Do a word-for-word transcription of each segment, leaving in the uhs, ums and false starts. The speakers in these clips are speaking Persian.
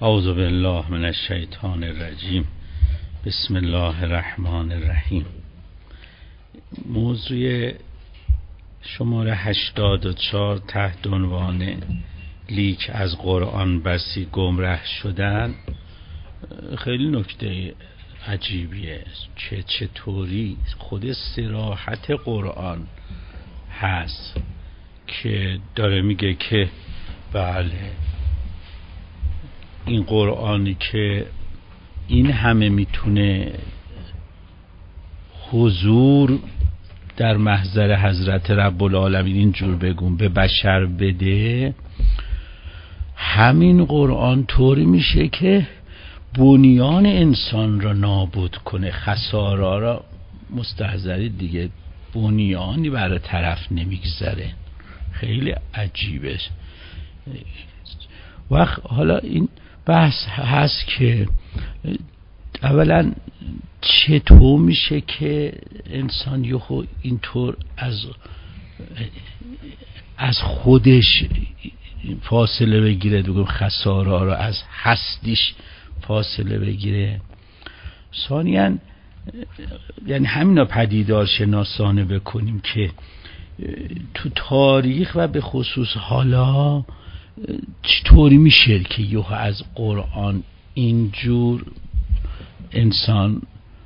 اعوذ بالله من الشیطان الرجیم. بسم الله الرحمن الرحیم. موضوع شماره هشتاد و چهار تحت عنوان لیک از قرآن بسی گمراه شدن خیلی نکته عجیبیه. چه چطوری خود صراحت قرآن هست که داره میگه که بله این قرآنی که این همه میتونه حضور در محضر حضرت رب العالمین اینجور بگم به بشر بده، همین قرآن طوری میشه که بنیان انسان را نابود کنه. خسارا را مستحضری دیگه، بنیانی برای طرف نمیگذره. خیلی عجیبه. وقت حالا این بحث هست که اولا چطور میشه که انسان یهو اینطور از از خودش فاصله بگیره، بگم خسارا را از هستیش فاصله بگیره. ثانیاً یعنی همینا پدیدار شناسانه بکنیم که تو تاریخ و به خصوص حالا چطوری میشه که یهو از قرآن اینجور انسان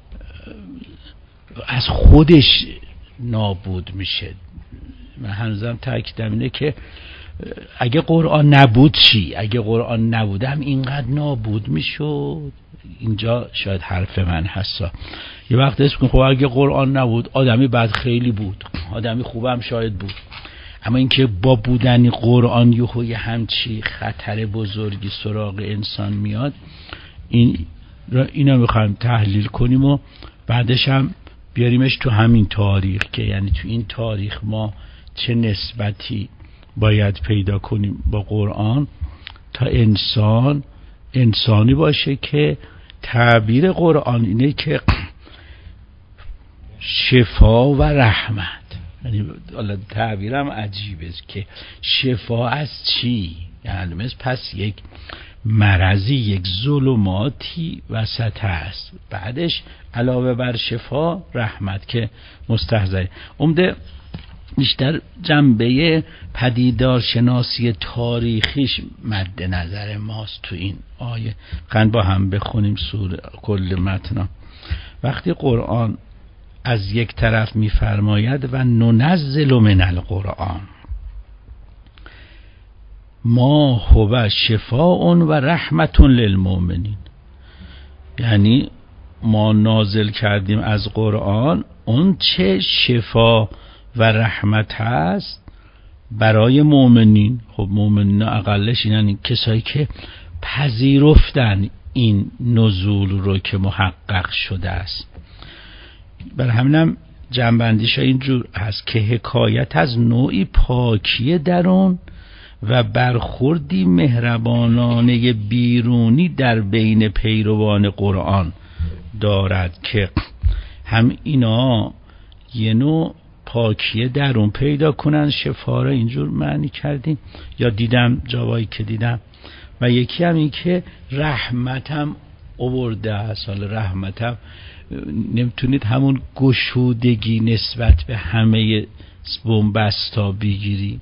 از خودش نابود میشه. من هنوزم تاکیدم اینه که اگه قرآن نبود چی؟ اگه قرآن نبودم اینقدر نابود میشد. اینجا شاید حرف من هستا. یه وقت اسم کن خب اگه قرآن نبود آدمی بد خیلی بود، آدمی خوبم شاید بود. اما اینکه با بودن قرآن یه همچی خطر بزرگی سراغ انسان میاد، این اینا میخوایم تحلیل کنیم و بعدش هم بیاریمش تو همین تاریخ، که یعنی تو این تاریخ ما چه نسبتی باید پیدا کنیم با قرآن تا انسان انسانی باشه که تعبیر قرآن اینه که شفا و رحمت. یعنی تعبیرم عجیبه که شفا از چی؟ یعنی مثل پس یک مرضی، یک ظلماتی وسط هست، بعدش علاوه بر شفا رحمت که مستحضره. عمده بیشتر جنبه پدیدار شناسی تاریخیش مد نظر ماست تو این آیه. قند با هم بخونیم سوره کل متن. وقتی قرآن از یک طرف میفرماید و ننزل من القرآن ما هو شفاء و رحمت للمؤمنین، یعنی ما نازل کردیم از قرآن اون چه شفا و رحمت هست برای مؤمنین. خب مؤمنین اقلش اینن کسایی که پذیرفتن این نزول رو که محقق شده است. بر همینم جنبندیش اینجور هست که حکایت از نوعی پاکی درون و برخوردی مهربانانه بیرونی در بین پیروان قرآن دارد که هم اینا یه نوع پاکی درون پیدا کنن. شفا را اینجور معنی کردیم یا دیدم جوایی که دیدم. و یکی هم این که رحمتم آورده است. حالا رحمتم نمیتونید همون گشودگی نسبت به همه بنبستا بگیری.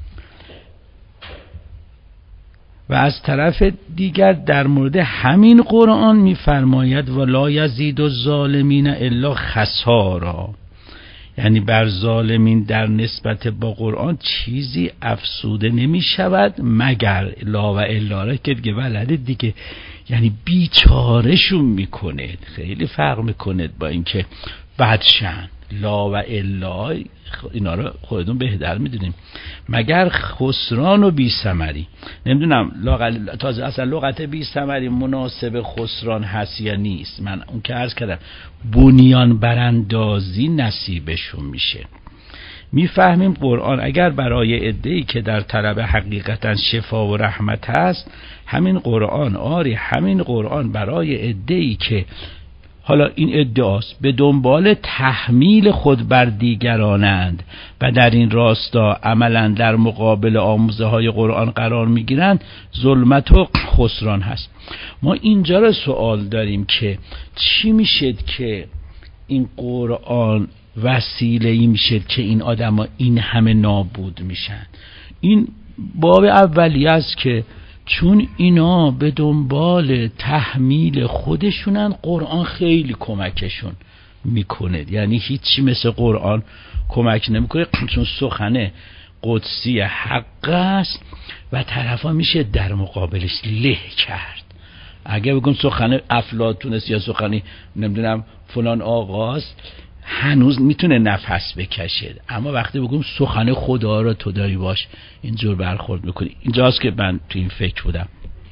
و از طرف دیگر در مورد همین قرآن میفرماید و لا یزید الظالمین الا خسارا، یعنی بر ظالمین در نسبت با قرآن چیزی افسوده نمی شود مگر لا و الا که دیگه ولده دیگه، یعنی بیچارهشون میکنه. خیلی فرق میکنه با اینکه بدشن. لا و الا اینا رو خودتون بهتر میدونیم. مگر خسران و بی ثمری. نمیدونم تازه اصلا لغت بی ثمری مناسب خسران هست یا نیست. من اون که عرض کردم بنیان براندازی نصیبشون میشه. میفهمیم قرآن اگر برای عده‌ای که در طلب حقیقتا شفا و رحمت هست، همین قرآن آری همین قرآن برای عده‌ای که حالا این ادعاست، به دنبال تحمیل خود بر دیگرانند و در این راستا عملا در مقابل آموزه های قرآن قرار میگیرند، ظلمت و خسران هست. ما اینجا رو سوال داریم که چی میشه که این قرآن وسیله ای میشه که این آدم ها این همه نابود میشن؟ این باب اولی است که چون اینا به دنبال تحمیل خودشونن، قرآن خیلی کمکشون میکنه. یعنی هیچی مثل قرآن کمک نمیکنه، چون سخن قدسی حق است و طرفا میشه در مقابلش له کرد. اگه بگم سخن افلاطون است یا سخنی نمیدونم فلان آقاست، هنوز میتونه نفس بکشه، اما وقتی بگم سخن خدا رو تو داری باش اینجور برخورد میکنی. اینجاست که من تو این فکر بودم.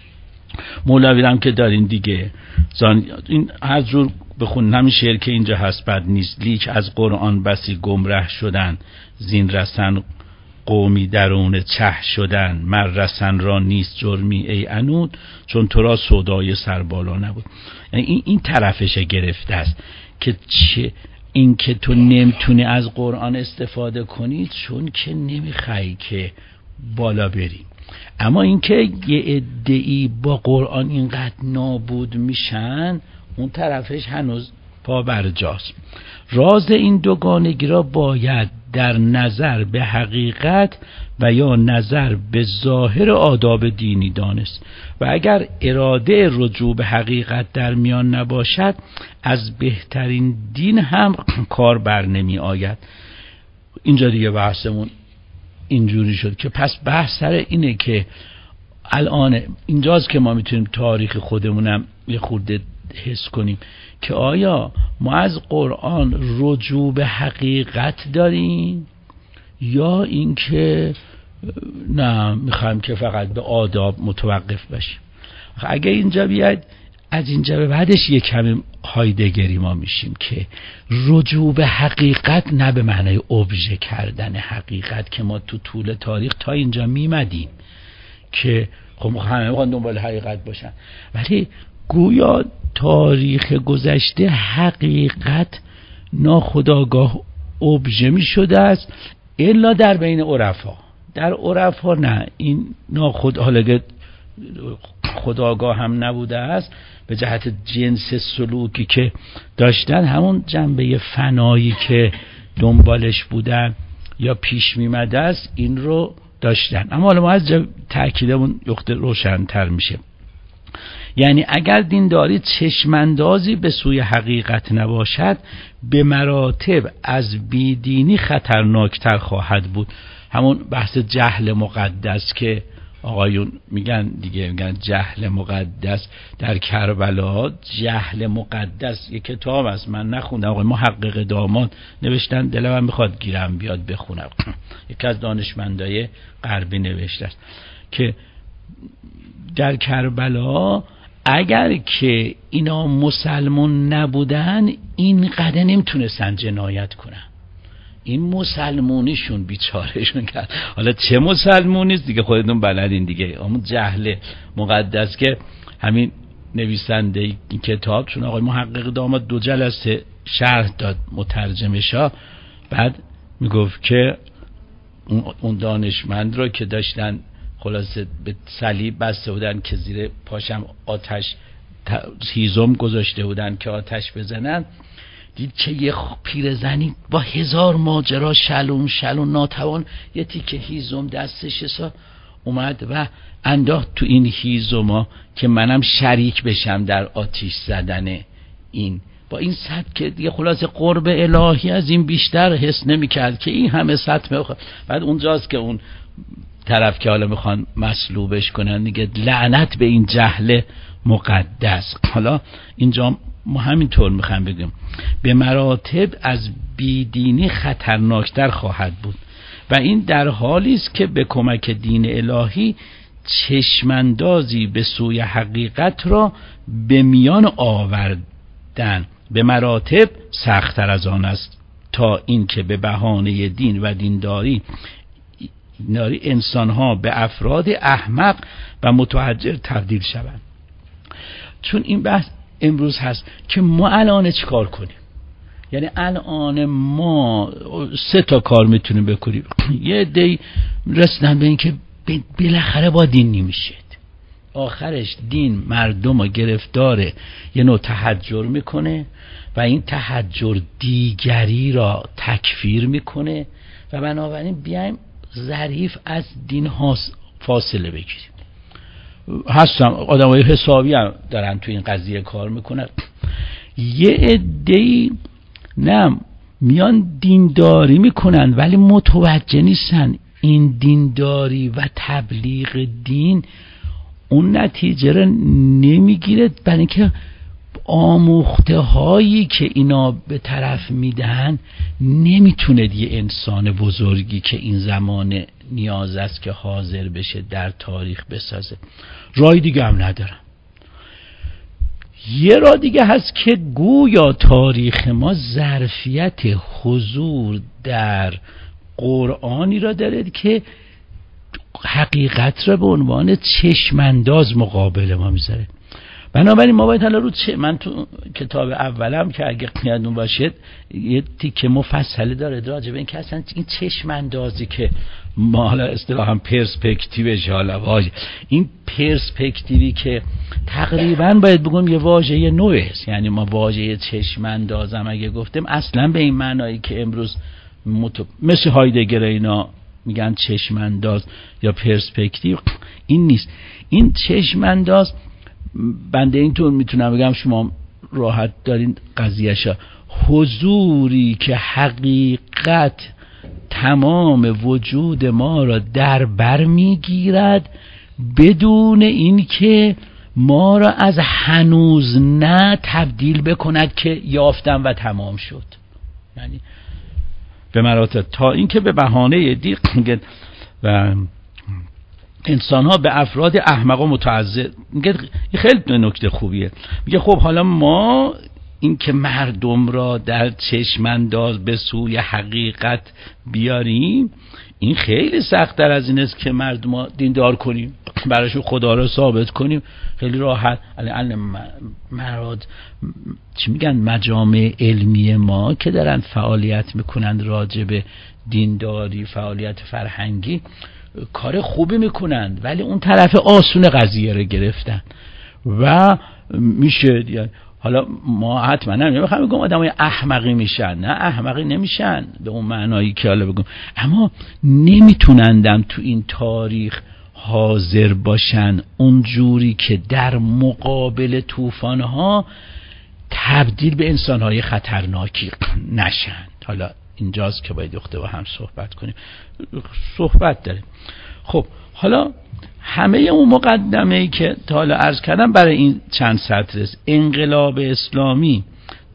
مولوی هم که دارین دیگه، این هر جور بخون همین شعر که اینجا هست بد نیست. لیک از قرآن بسی گمره شدن، زین رسن قومی درون چه شدن، مر رسن را نیست جرمی ای عنود، چون تو را سودای سربالا نبود. یعنی این, این طرفش گرفته است که چه این که تو نمیتونی از قرآن استفاده کنی چون که نمیخوای که بالا بری. اما این که یه عده‌ای با قرآن اینقدر نابود میشن، اون طرفش هنوز پا بر جاست. راز این دوگانگی را باید در نظر به حقیقت و یا نظر به ظاهر آداب دینی دانست و اگر اراده رجوع به حقیقت در میان نباشد، از بهترین دین هم کار بر نمی آید. اینجا دیگه بحثمون اینجوری شد که پس بحث سر اینه که الان اینجاست که ما میتونیم تاریخ خودمونم یه خورده حس کنیم که آیا ما از قرآن رجوع به حقیقت داریم یا اینکه نه میخوایم که فقط به آداب متوقف باشیم. اگه اینجا بیاد از اینجا به بعدش یک کمی هایدگری ما میشیم که رجوع به حقیقت نه به معنای ابژه کردن حقیقت که ما تو طول تاریخ تا اینجا میمدیم که خب همه میخوان دنبال حقیقت باشن، ولی گویا تاریخ گذشته حقیقت ناخودآگاه ابژه می شده است، الا در بین عرفا. در عرفا نه، این ناخود حالا خودآگاه هم نبوده است، به جهت جنس سلوکی که داشتن، همون جنبه فنایی که دنبالش بودن یا پیش میمده است این رو داشتن. اما حالا ما از تأکیدمون یخته روشن‌تر میشه. یعنی اگر دینداری چشماندازی به سوی حقیقت نباشد، به مراتب از بیدینی خطرناکتر خواهد بود. همون بحث جهل مقدس که آقایون میگن دیگه، میگن جهل مقدس در کربلا. جهل مقدس یک کتاب است، من نخوندم، آقای محقق داماد نوشتن، دلم میخواد گیرم بیاد بخونم. یکی از دانشمندای غربی نوشته است که در کربلا اگر که اینا مسلمون نبودن، این قدر نمیتونستن جنایت کنن. این مسلمونیشون بیچارهشون کرد. حالا چه مسلمونیست دیگه خودتون بلدین دیگه. همون جهل مقدس که همین نویسنده این کتاب، چون آقای محقق داماد دو جلسه شرح داد مترجمشا، بعد میگفت که اون دانشمند رو که داشتن خلاصه به صلیب بسته بودن که زیر پاشم آتش هیزم گذاشته بودن که آتش بزنن، دید که یه پیرزنی با هزار ماجرا شلون شلون ناتوان یه تیکه هیزم دستش سا اومد و انداخت تو این هیزما که منم شریک بشم در آتش زدن این. با این سطح که دیگه خلاصه قرب الهی از این بیشتر حس نمی کرد که این همه سطح بخ... بعد اونجاست که اون طرف که حالا میخوان مصلوبش کنن دیگه، لعنت به این جهل مقدس. حالا اینجا ما همینطور میخوام بگم به مراتب از بیدینی خطرناکتر خواهد بود و این در حالی است که به کمک دین الهی چشماندازی به سوی حقیقت را به میان آوردن به مراتب سخت‌تر از آن است تا این که به بهانه دین و دینداری ناری انسان‌ها به افراد احمق و متحجر تبدیل شوند. چون این بحث امروز هست که ما الان چی کار کنیم. یعنی الان ما سه تا کار میتونیم بکنیم. یه عده‌ای رسیدن به این که بالاخره با دین نمیشه، آخرش دین مردم رو گرفتار یه نوع تحجر میکنه و این تحجر دیگری را تکفیر میکنه و بنابراین بیایم ظریف از دین ها فاصله بگیریم. هستم آدمای حسابی هم دارن تو این قضیه کار میکنن. یه عده‌ای نه میان دینداری میکنن ولی متوجه نیستن این دینداری و تبلیغ دین اون نتیجه رو نمیگیره، برای اینکه آموخته هایی که اینا به طرف میدن نمیتونه یه انسان بزرگی که این زمان نیاز است که حاضر بشه در تاریخ بسازه. رای دیگه هم ندارم. یه راه دیگه هست که گویا تاریخ ما ظرفیت حضور در قرآنی را داره که حقیقت را به عنوان چشمانداز مقابل ما میذاره. بنابراین ما باید حالا رو چه من تو کتاب اولم که اگه یادتون باشه یه تیکه مفصلی داره راجع به این که اصلا این چشماندازی که ما حالا اصطلاحاً پرسپکتیوش حالا واژه این پرسپکتیوی که تقریباً باید بگم یه واژه نوعی است. یعنی ما واژه چشماندازم اگه گفتیم اصلا به این معنایی که امروز متو... مثل هایدگر اینا میگن چشمانداز یا پرسپکتیو این نیست. این چشمانداز بنده اینطور میتونم بگم شما راحت دارین قضیهشا حضوری که حقیقت تمام وجود ما را در بر میگیرد بدون اینکه ما را از هنوز نه تبدیل بکند که یافتم و تمام شد. یعنی به مراتب تا اینکه به بهانه دین و انسان ها به افراد احمق و متعذر میگه این خیلی نکته خوبیه. میگه خب حالا ما این که مردم را در چشمانداز به سوی حقیقت بیاریم این خیلی سخت‌تر از این است که مردم را دیندار کنیم، براشون خدا را ثابت کنیم. خیلی راحت الان مراد چی میگن مجامع علمی ما که دارن فعالیت میکنن راجع به دینداری، فعالیت فرهنگی، کار خوبی میکنن ولی اون طرف آسون قضیه رو گرفتن و میشه یعنی حالا ما حتما نمیخوام بگم آدمای احمقی میشن، نه احمقی نمیشن به اون معنایی که حالا بگم، اما نمیتونندم تو این تاریخ حاضر باشن اون جوری که در مقابل طوفان‌ها تبدیل به انسان‌های خطرناکی نشن. حالا اینجاست که باید دخته با هم صحبت کنیم، صحبت داریم. خب حالا همه اون مقدمه‌ای که تا حالا عرض کردم برای این چند سطر است. انقلاب اسلامی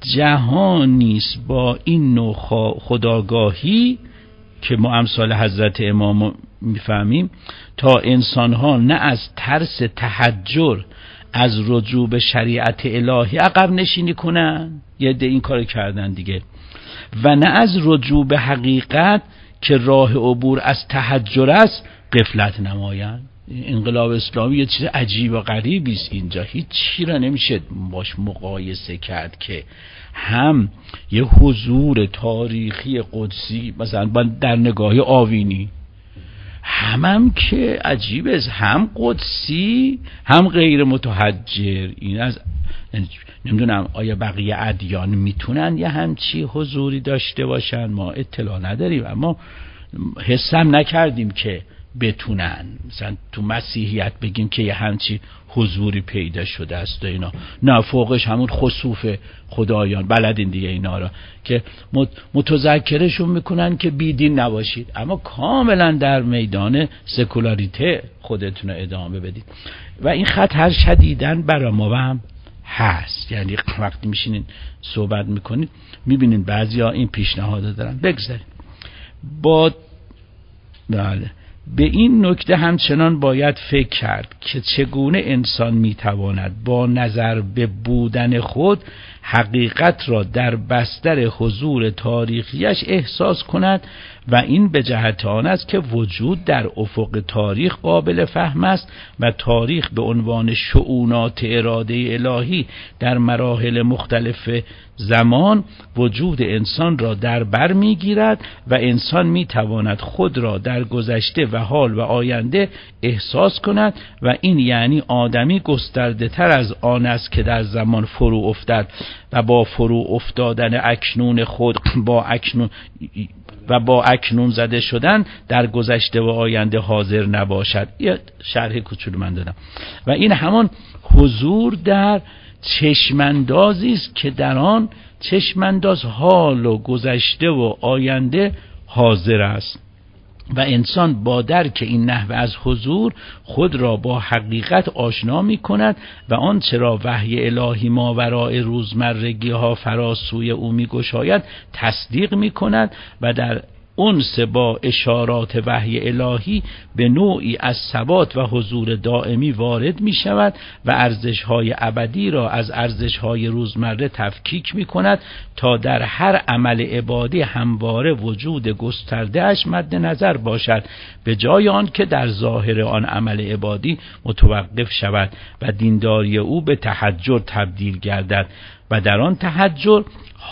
جهانی است با این نوع خودآگاهی که ما امثال حضرت امام میفهمیم تا انسان‌ها نه از ترس تحجر از رجوع به شریعت الهی عقب نشینی کنن، یه ده این کار کردن دیگه، و نه از رجوع به حقیقت که راه عبور از تحجر است غفلت نمایند. انقلاب اسلامی یه چیز عجیب و غریبی است. اینجا هیچ چیزی را نمیشه باش مقایسه کرد که هم یه حضور تاریخی قدسی مثلا در نگاه آوینی هم هم که عجیب است، هم قدسی هم غیر متحجر. این از نمیدونم آیا بقیه ادیان میتونن یه همچی حضوری داشته باشن، ما اطلاع نداریم اما حسم نکردیم که بتونن. مثلا تو مسیحیت بگیم که یه همچی حضوری پیدا شده است و اینا، نه فوقش همون خسوف خدایان بلدین دیگه اینا را که متذکرشون میکنن که بیدین نباشید اما کاملا در میدان سکولاریته خودتون رو ادامه بدید و این خطر شدیدن برای ما هم هست. یعنی وقتی میشینین صحبت میکنید میبینین بعضیا این پیشنهاد دارن. بگذاریم با بله به این نکته همچنان باید فکر کرد که چگونه انسان میتواند با نظر به بودن خود حقیقت را در بستر حضور تاریخیش احساس کند و این به جهت آن است که وجود در افق تاریخ قابل فهم است و تاریخ به عنوان شؤونات اراده الهی در مراحل مختلف زمان وجود انسان را در بر میگیرد و انسان میتواند خود را در گذشته و حال و آینده احساس کند و این یعنی آدمی گسترده تر از آن است که در زمان فرو افتد و با فرو افتادن اکنون خود با اکنون و با اکنون زده شدن در گذشته و آینده حاضر نباشد. یه شرح کوچولو من دادم و این همان حضور در چشماندازی است که در آن چشمانداز حال و گذشته و آینده حاضر است و انسان با درک این نحوه از حضور خود را با حقیقت آشنا می کند و آنچه را وحی الهی ماوراء روزمرگی ها فراسوی او می گشاید تصدیق می کند و در انس با اشارات وحی الهی به نوعی از ثبات و حضور دائمی وارد می شود و ارزش‌های ابدی را از ارزش‌های روزمره تفکیک می کند تا در هر عمل عبادی همواره وجود گسترده‌اش مد نظر باشد، به جای آن که در ظاهر آن عمل عبادی متوقف شود و دینداری او به تحجر تبدیل گردد و در آن تحجر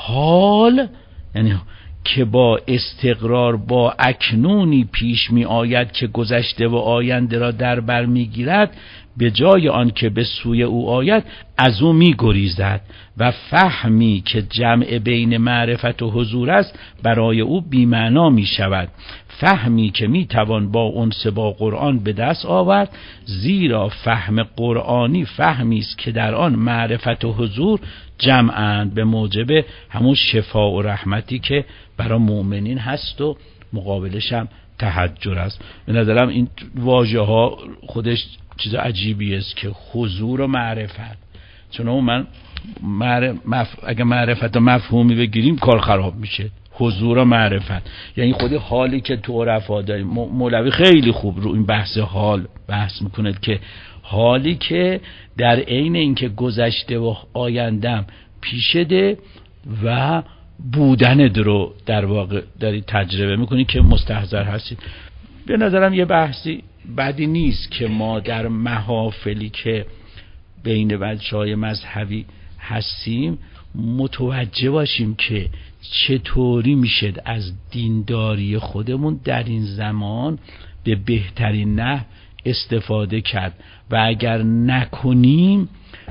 حال، یعنی که با استقرار با اکنونی پیش می آید که گذشته و آینده را در بر می گیرد، به جای آن که به سوی او آید از او می گریزد و فهمی که جمع بین معرفت و حضور است برای او بی‌معنا می شود، فهمی که می توان با انس با قرآن به دست آورد، زیرا فهم قرآنی فهمی است که در آن معرفت و حضور جمعند به موجب همون شفا و رحمتی که برای مؤمنین هست و مقابلش هم تحجر است. به نظرم این واژه ها خودش چیز عجیبی است که حضور و معرفت، چون من معرف... اگه معرفت و مفهومی بگیریم کار خراب میشه. حضور و معرفت یعنی خود حالی که تو عرفا داریم. مولوی خیلی خوب رو این بحث حال بحث میکنه که حالی که در عین اینکه گذشته و آیندم پیشده و بودن رو در واقع داری تجربه میکنی که مستحضر هستی. به نظرم یه بحثی بدی نیست که ما در محافلی که بین بچه‌های مذهبی هستیم متوجه باشیم که چطوری میشه از دینداری خودمون در این زمان به بهترین نحو استفاده کرد و اگر نکنیم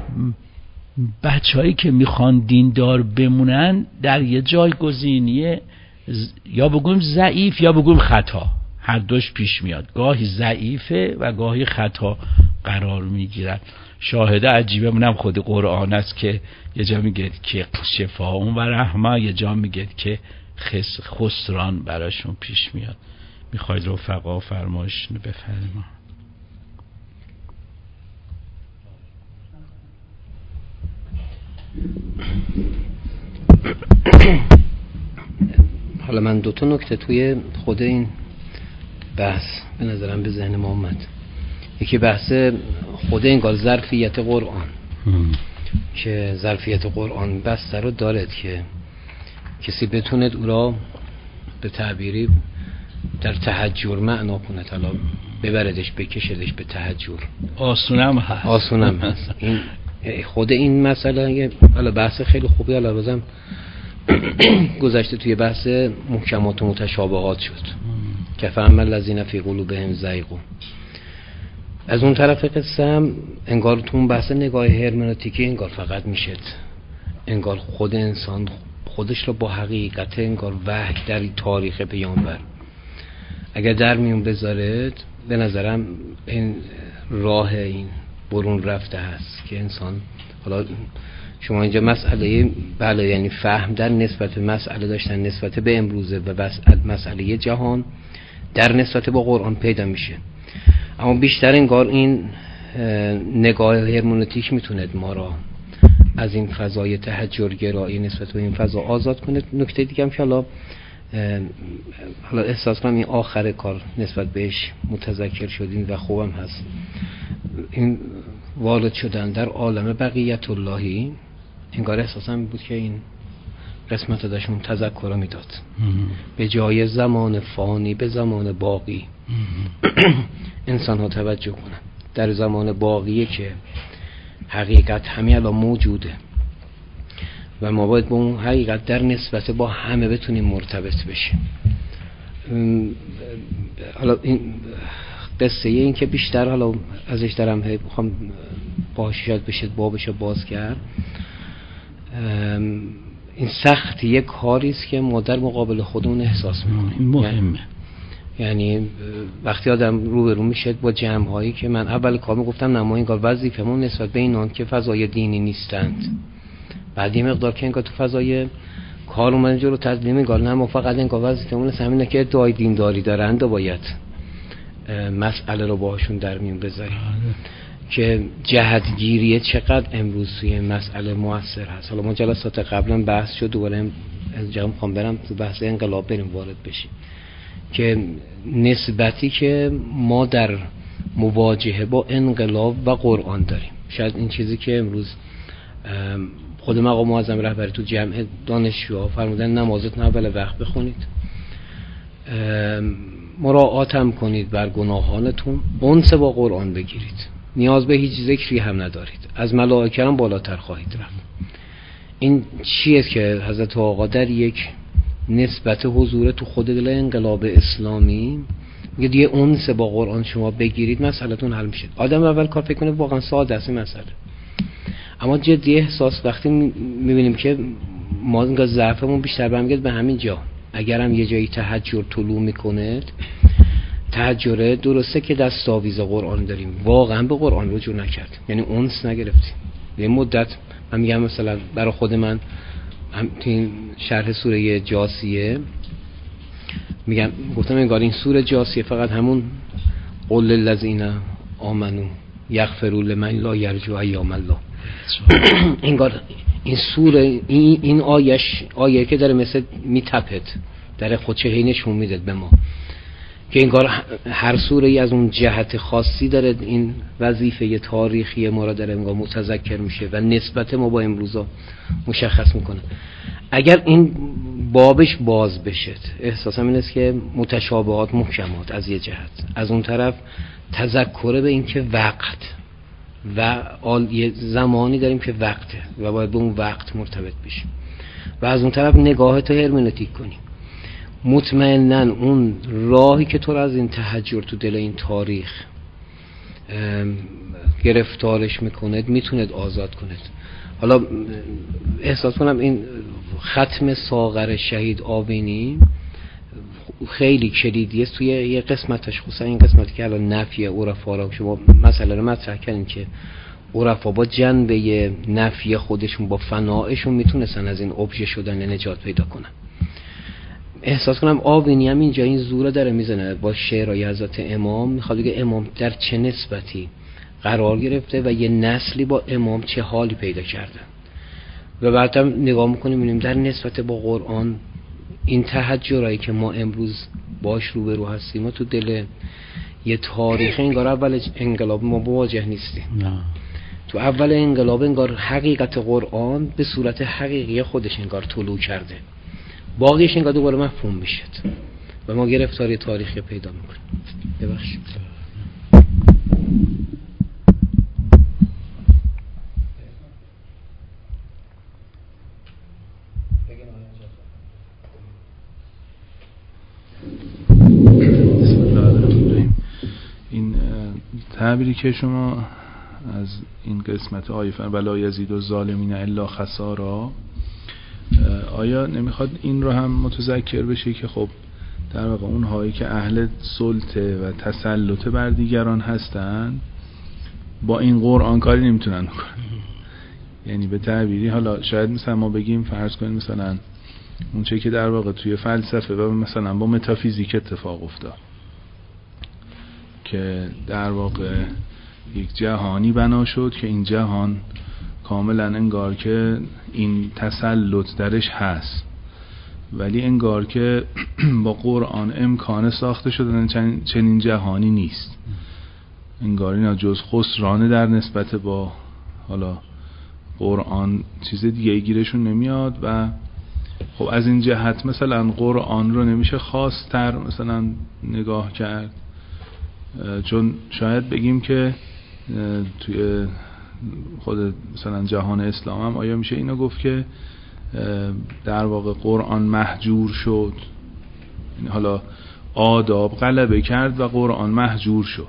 بچه‌هایی که میخوان دیندار بمونن در یه جایگزینی یا بگویم ضعیف یا بگویم خطا، هر دوش پیش میاد، گاهی ضعیفه و گاهی خطا قرار میگیرن. شاهده عجیبه منم خود قرآن است که یه جا میگه که شفا و رحمه، یه جا میگه که خس خسران براشون پیش میاد. میخواید رفقا فرمایش بفرما. حالا من دو تا نکته توی خود این بحث به نظرم به ذهن ما اومد. یکی بحث خود انگار ظرفیت قرآن هم. که ظرفیت قرآن بسته رو دارد که کسی بتونه او را به تعبیری در تحجر معنا کنه، حالا ببردش بکشدش به تحجر. آسونم هست آسونم هست این خود این مسئله. حالا بحث خیلی خوبی حالا بازم گذشته توی بحث محکمات و متشابهات شد که فهم الذین فی قلوبهم زیغ. از اون طرف قصه هم انگار تو اون بحث نگاه هرمنوتیکی انگار فقط میشد انگار خود انسان خودش رو با حقیقت انگار وحی در تاریخ پیامبر اگر در میون بذارد، به نظرم این راه این برون رفته هست که انسان حالا شما اینجا مسئله بله یعنی فهم در نسبت به مسئله داشتن نسبت به امروزه و مسئله جهان در نسبت با قرآن پیدا میشه، اما بیشتر انگار این نگاه هرمنوتیک میتونه ما را از این فضای تحجرگرایی نسبت به این فضا آزاد کنه. نکته دیگه هم که حالا حالا احساس کنم این آخر کار نسبت بهش متذکر شدین و خوبم هست، این وارد شدن در عالم بقیت اللهی انگار احساسم بود که این قسمت داشتون تذکر رو میداد به جای زمان فانی به زمان باقی انسان ها توجه کنن. در زمان باقیه که حقیقت همین الان موجوده و ما باید با اون حقیقت در نسبت با همه بتونیم مرتبط بشیم. حالا این قصه این که بیشتر حالا ازش دارم بخوام باهاش شاید بشه بابشو باز کرد. این سخت یک کاری است که ما در مقابل خودمون احساس میکنیم. مهمه. یعنی وقتی آدم روبرو میشه با جمع هایی که من اول کار میگفتم نمایانگر وظیفمون نسبت به اینان که فضای دینی نیستند، بعد یه مقدار که انگار تو فضای کار اومدن جلو تسلیم انگار نه ما فقط انگار وظیفمون همینه که ادعای دینداری دارند و باید مسئله رو باهاشون در میون بذاریم که جهتگیری چقدر امروز توی مسئله موثر هست. حالا ما جلسات قبلا بحث شد، دوباره اینجا میخوام برم تو بحث انقلاب بریم وارد بشیم که نسبتی که ما در مواجهه با انقلاب و قرآن داریم. شاید این چیزی که امروز خود مقام معظم رهبری تو جمع دانشجوها فرمودن نمازتون اول وقت بخونید، مراعات هم کنید بر گناهانتون، انس با قرآن بگیرید، نیاز به هیچ ذکری هم ندارید، از ملائکه هم بالاتر خواهید رفت. این چیه که حضرت آقا در یک نسبت حضور تو خود دل انقلاب اسلامی میگه دیگه انس با قرآن شما بگیرید مسئله‌تون حل میشه. آدم اول کار فکر کنه واقعا ساده است مسئله، اما جدی احساس وقتی میبینیم که ما انگار ضعفمون بیشتر برمیگرده به همین جا. اگر هم یه جایی تهجر طلوع میکنه، تهجره درسته که دستاویز قرآن داریم، واقعا به قرآن رجوع نکرد، یعنی اونس نگرفتیم. یه مدت من میگم مثلا برای خود من هم این شرح سوره جاسیه میگم گفتم انگار این سوره جاسیه فقط همون قل للذین آمنو یغفروا لمن لا یرجو ایام الله انگار این سوره این, این آیش آیه که داره مثل میتپد در خودشه هی نشون میداد به ما که انگار هر سوره ای از اون جهت خاصی داره این وظیفه تاریخی ما را داره انگار متذکر میشه و نسبت ما با امروزا مشخص میکنه. اگر این بابش باز بشه احساسم این است که متشابهات محکمات از یه جهت، از اون طرف تذکر به این که وقت و یه زمانی داریم که وقته و باید به اون وقت مرتبط بشیم و از اون طرف نگاه تو هرمنوتیک کنیم. مطمئناً اون راهی که تو را از این تهجر تو دل این تاریخ گرفتارش میکند میتوند آزاد کند. حالا احساس کنم این ختم ساغر شهید آبینی خیلی کلیدیه توی یه قسمتش، خصوصا این قسمتی که الان نفی عرفا را شما مسئله رو مطرح کردین که عرفا با جنبه نفی خودشون با فنایشون میتونستن از این ابژه شدن نجات پیدا کنن. احساس کنم آبینی هم اینجا این زوره داره میزنه با شعرهای حضرت امام، میخواد بگه امام در چه نسبتی قرار گرفته و یه نسلی با امام چه حالی پیدا کردن و بعدم نگاه میکنیم میبینیم در نسبت با قرآن این تهجرایی که ما امروز باش روبرو هستیم ما تو دل یه تاریخ انگار اول انقلاب ما مواجه نیستیم نه. تو اول انقلاب انگار حقیقت قرآن به صورت حقیقی خودش انگار طلوع کرده، باقیش انگار دوباره مفهوم میشه و ما گرفتاری تاریخی پیدا میکنیم. ببخشید این تعبیری که شما از این قسمت آیه ولا یزید الظالمین الا خسارا، آیا نمیخواد این رو هم متذکر بشه که خب در واقع اونهایی که اهل سلطه و تسلط بر دیگران هستن با این قرآن کاری نمیتونن بکنن؟ یعنی به تعبیری حالا شاید مثلا ما بگیم فرض کنیم مثلا اون چه که در واقع توی فلسفه و مثلا با متافیزیک اتفاق افتاد که در واقع یک جهانی بنا شد که این جهان کاملا انگار که این تسلط درش هست، ولی انگار که با قرآن امکان ساخته شدن چنین جهانی نیست. انگار اینا جز خسرانه در نسبت با حالا قرآن چیز دیگه گیرشون نمیاد و خب از این جهت مثلا قرآن رو نمیشه خاص‌تر مثلا نگاه کرد، چون شاید بگیم که توی خود مثلا جهان اسلام هم آیا میشه اینو گفت که در واقع قرآن محجور شد، یعنی حالا آداب غلبه کرد و قرآن محجور شد،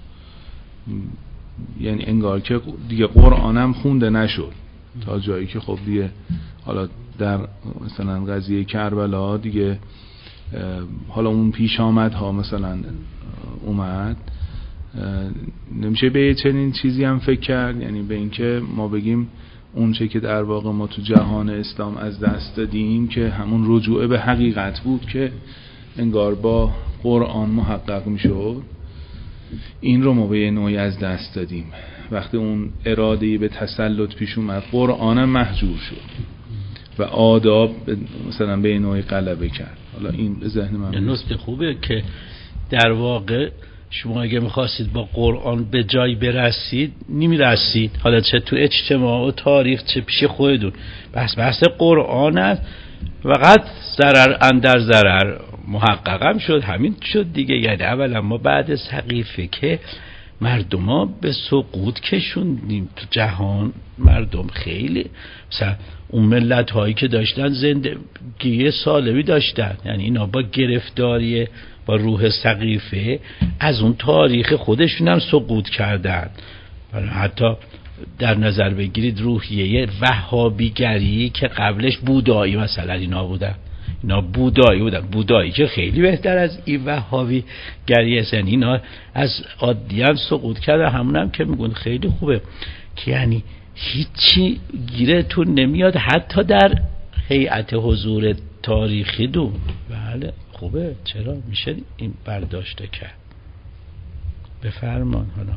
یعنی انگار که دیگه قرآن هم خونده نشد تا جایی که خب دیگه حالا در مثلا قضیه کربلا دیگه حالا اون پیش آمد ها مثلا اومد، نمیشه به چنین چیزی هم فکر کرد، یعنی به اینکه ما بگیم اون چه که در واقع ما تو جهان اسلام از دست دادیم که همون رجوع به حقیقت بود که انگار با قرآن محقق میشد، این رو ما به نوعی از دست دادیم. وقتی اون اراده‌ای به تسلط پیش اومد قرآن محجور شد و آداب مثلا به نوعی غلبه کرد. حالا این به ذهن من نکته خوبه که در واقع شما اگه میخواستید با قرآن به جای برسید نمیرسید، حالا چه تو اجتماع و تاریخ چه پیش خودتون، بس بحث قرآن است فقط ضرر اندر ضرر محققم شد، همین شد دیگه. یعنی اولا ما بعد از حقیقه که مردم ها به سقوط کشوندیم تو جهان، مردم خیلی مثلا اون ملت هایی که داشتن زندگی سالمی داشتن، یعنی اینا با گرفتاری با روح سقیفه از اون تاریخ خودشون هم سقوط کردن. حتی در نظر بگیرید روحیه وهابیگری که قبلش بودایی مثلا اینا بودن، اینا بودایی بودن، بودایی که خیلی بهتر از این وهابی گری است، یعنی اینا از عادی هم سقوط کرده، همون هم که میگن خیلی خوبه که یعنی هیچی گیرتون نمیاد حتی در هیئت حضور تاریخی دون. بله خوبه، چرا میشه این برداشته کرد. بفرمان. حالا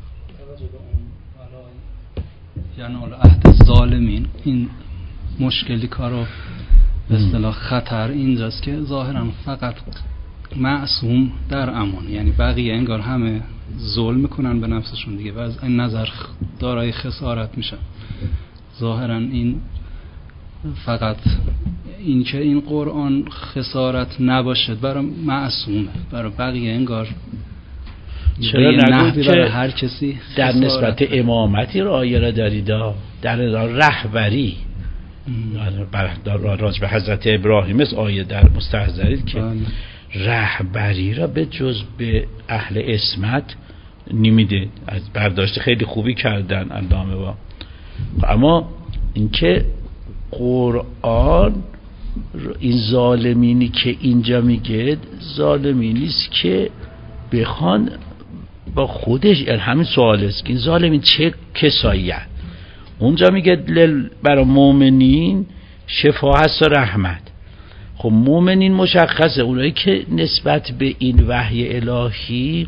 یعنی حالا عهد ظالمین این مشکلی کارو به اصطلاح خطر اینجاست که ظاهرا فقط معصوم در امان، یعنی بقیه انگار همه ظلم میکنن به نفسشون دیگه و از این نظر دارای خسارت میشن. ظاهرا این فقط این که این قرآن خسارت نباشه برای معصومه، برای بقیه انگار چرا نگوید که هر کسی در نسبت امامتی رایه را دارید، در رهبری در راجع به حضرت ابراهیم است آیه در مستحضرید که رهبری را به جز به اهل اسمت نمیده. از برداشت خیلی خوبی کردن علامه با. اما اینکه قرآن این ظالمینی که اینجا میگه ظالمینی است که بخوان با خودش، همین سوال است که این ظالمین چه کسایی هست. اونجا میگه برای مؤمنین شفا هست و رحمت. خب مؤمنین مشخصه اونایی که نسبت به این وحی الهی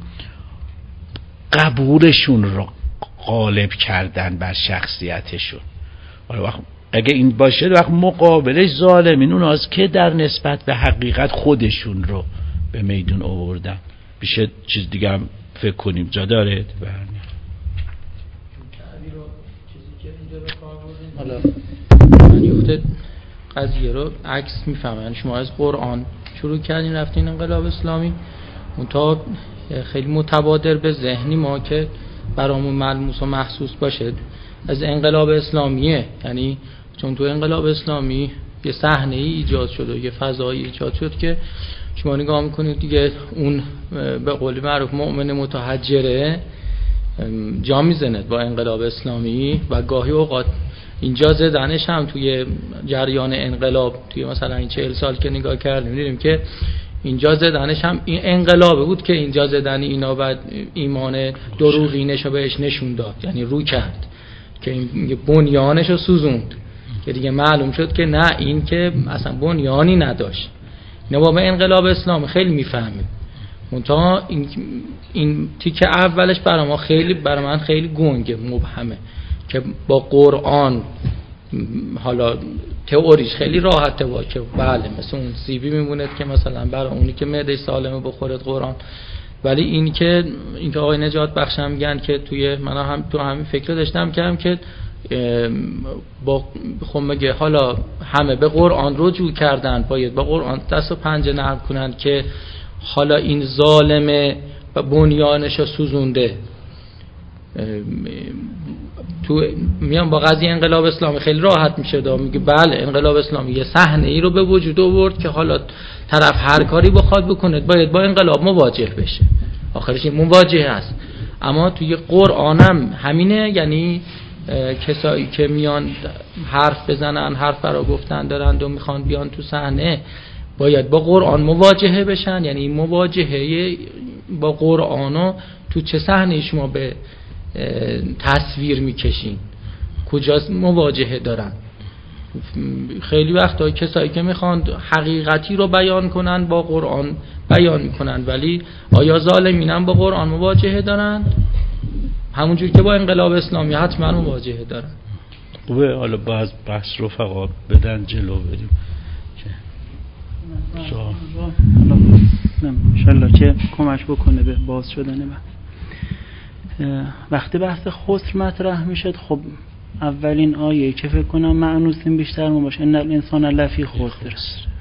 قبولشون رو غالب کردن بر شخصیتشون. اگه این باشه وقت مقابلش ظالمین اوناست که در نسبت به حقیقت خودشون رو به میدون آوردن. بیشه چیز دیگه هم فکر کنیم جا داره. حالا من یخته قضیه رو عکس میفهمن. شما از قرآن شروع کردین رفتین انقلاب اسلامی، اون تا خیلی متبادر به ذهنی ما که برامون ملموس و محسوس باشه از انقلاب اسلامیه. یعنی چون تو انقلاب اسلامی یه صحنه ای ایجاد شد و یه فضایی ایجاد شد که شما نگاه میکنید دیگه اون به قول معروف مؤمن متحجره جا میزند با انقلاب اسلامی و گاهی اوقات اینجا زدنش هم توی جریان انقلاب توی مثلا این چهل سال که نگاه کردیم دیدیم که اینجا زدنش هم این انقلابه بود که اینجا زدن اینا بعد ایمان دروغینش رو بهش نشون داد، یعنی رو کرد که این بنیانش رو سوزوند که دیگه معلوم شد که نه این که اصلا بنیانی نداشت. نه با انقلاب اسلامی خیلی میفهمیم منتها این این تیکه اولش برای ما خیلی برای من خیلی گنگه مبهمه که با قرآن حالا تئوریش خیلی راحته با که بله مثل اون سیبی میمونه که مثلا برای اونی که معده سالمه بخورد قرآن، ولی این که این که آقای نجات بخش هم میگن که توی من هم تو همین فکر داشتم که هم که با خب مگه حالا همه به قرآن رجوع کردن، باید با قرآن دست و پنجه نرم کنن که حالا این ظالم و بنیانشو سوزونده. تو میان با قضیه انقلاب اسلامی خیلی راحت میشه دا میگه بله انقلاب اسلامی یه صحنه ای رو به وجود آورد که حالا طرف هر کاری بخواد بکنه باید با انقلاب مواجه بشه، آخرش این مواجهه است. اما توی قرآنم همینه، یعنی کسایی که میان حرف بزنن، حرف برا گفتن دارند و میخوان بیان تو صحنه باید با قرآن مواجهه بشن. یعنی این مواجهه با قرآنو تو چه صحنه شما به تصویر میکشین، کجا مواجهه دارن؟ خیلی وقتا کسایی که میخوان حقیقتی رو بیان کنن با قرآن بیان میکنن، ولی آیا ظالمینم با قرآن مواجهه دارن؟ همونجور که با انقلاب اسلامی حتما مواجهه دارن. خوبه، حالا باز بحث رو فقط بدن جلو بریم انشالله که کمک بکنه به باز شدن بحث. وقتی بحث خسر مطرح میشد، خب اولین آیه که فکر کنم معنوسیم بیشتر ما باشه ان الانسان لفی خسر.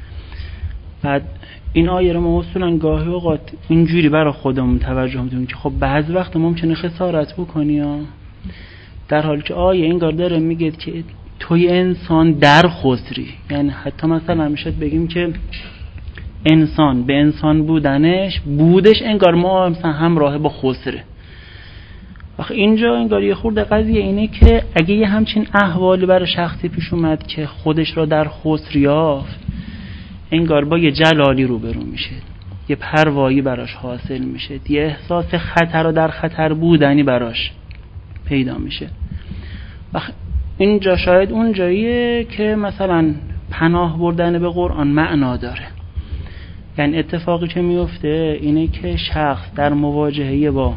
بعد این آیه رو ما اصولا گاهی اوقات اینجوری برای خودمون توجه میدیم که خب بعض وقت ممکنه خسارت بکنی ها، در حالی که آیه اینگار داره میگه که توی انسان در خسری. یعنی حتی مثلا میشد بگیم که انسان به انسان بودنش بودش انگار ما مثلا همراه با خسره. آخه اینجا انگار یه خورده قضیه اینه که اگه یه همچین احوالی برای شخصی پیش اومد که خودش را در خسر یافت، انگار با یه جلالی روبرو میشه، یه پروایی براش حاصل میشه، یه احساس خطر و در خطر بودنی براش پیدا میشه. آخه اینجا شاید اون جاییه که مثلا پناه بردن به قرآن معنا داره. یعنی اتفاقی که میفته اینه که شخص در مواجهه با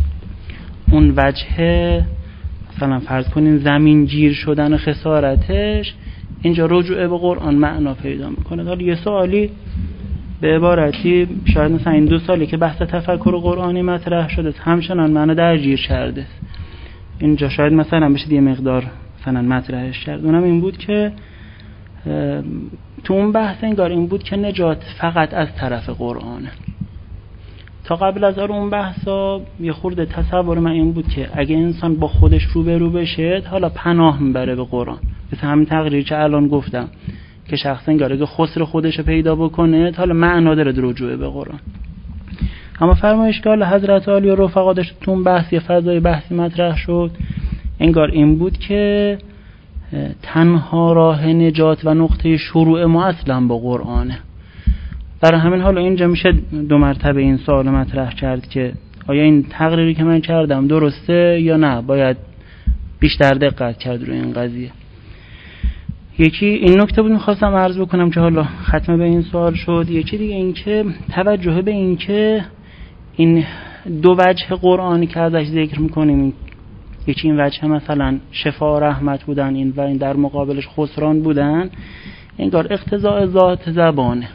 اون وجه مثلا فرض کنین زمین گیر شدن و خسارتش، اینجا رجوع به قرآن معنا پیدا میکنه. حالا یه سوالی به عبارتی شاید مثلا این دو سالی که بحث تفکر قرآنی مطرح شده همچنان معنا درگیر کرده، اینجا شاید مثلا بشه یه مقدار مثلا مطرحش کرد. اونم این بود که تو اون بحث انگار این بود که نجات فقط از طرف قرآنه. تا قبل از اون بحثا یه خورده تصور من این بود که اگه انسان با خودش روبرو بشه حالا پناه میبره به قرآن، مثل همین تقریری که الان گفتم که شخص انگار اگه خسر خودش رو پیدا بکنه حالا معنا داره رجوع به قرآن. اما فرمایش که حضرت علی و رفقا داشت تو اون بحث یه فضای بحثی مطرح شد، انگار این بود که تنها راه نجات و نقطه شروع ما اصلا با قرآنه. برای همین حالا اینجا میشه دو مرتبه این سوال مطرح کرد که آیا این تقریری که من کردم درسته یا نه، باید بیشتر دقت کرد روی این قضیه. یکی این نکته بود میخواستم عرض بکنم که حالا ختم به این سوال شد. یکی دیگه این که توجه به این که این دو وجه قرآنی که ازش ذکر میکنیم، یکی این وجه مثلا شفا و رحمت بودن این و این در مقابلش خسران بودن، انگار اقتضاء ذات زبانه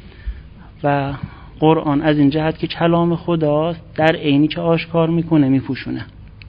و قرآن از این جهت که کلام خداست در عینی که آشکار میکنه میپوشونه.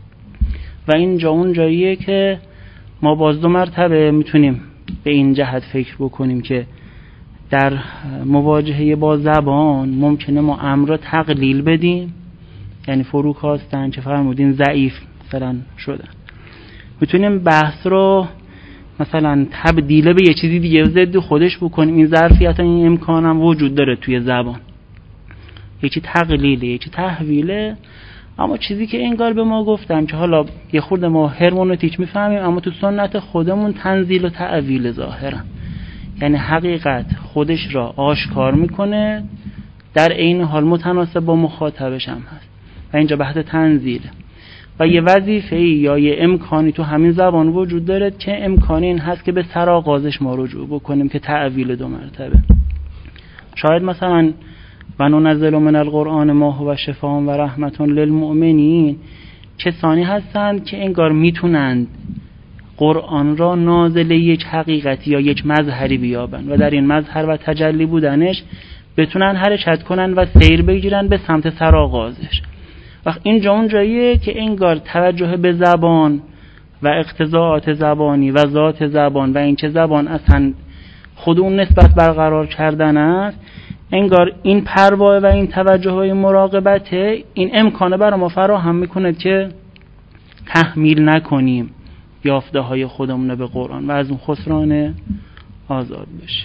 و اینجا اون جاییه که ما باز دو مرتبه میتونیم به این جهت فکر بکنیم که در مواجهه با زبان ممکنه ما امر را تقلیل بدیم، یعنی فرو کاستن که فرمودین ضعیف مثلا شدن. میتونیم بحث رو مثلا تبدیل به یه چیزی دیگه ضد خودش بکنیم. این ظرفیت این امکان هم وجود داره توی زبان، یکی تقلیله یکی تحویله. اما چیزی که انگار به ما گفتم که حالا یه خورده ما هرمونوتیک میفهمیم، اما تو سنت خودمون تنزیل و تعویل ظاهرا، یعنی حقیقت خودش را آشکار میکنه در عین حال متناسب با مخاطبش هم هست و اینجا بحث تنزیله. و یه وظیفه‌ای یا یه امکانی تو همین زبان وجود داره که امکانی این هست که به سرآغازش ما رجوع بکنیم که تعویل دو مرتبه. شاید مثلا و ننزل من القرآن ما هو شفاء و رحمت للمؤمنین، کسانی هستند که انگار میتونند قرآن را نازل یک حقیقتی یا یک مظهری بیابن و در این مظهر و تجلی بودنش بتونن حرکت کنن و سیر بگیرن به سمت سرآغازش. وقت اینجا اون جاییه که انگار توجه به زبان و اقتضاعات زبانی و ذات زبان و اینکه زبان اصلا خود اون نسبت برقرار کردن است، انگار این پروا و این توجه و این مراقبت این امکانه برای ما فراهم میکنه که تحمیل نکنیم یافته های خودمون به قرآن و از اون خسران آزاد بشه.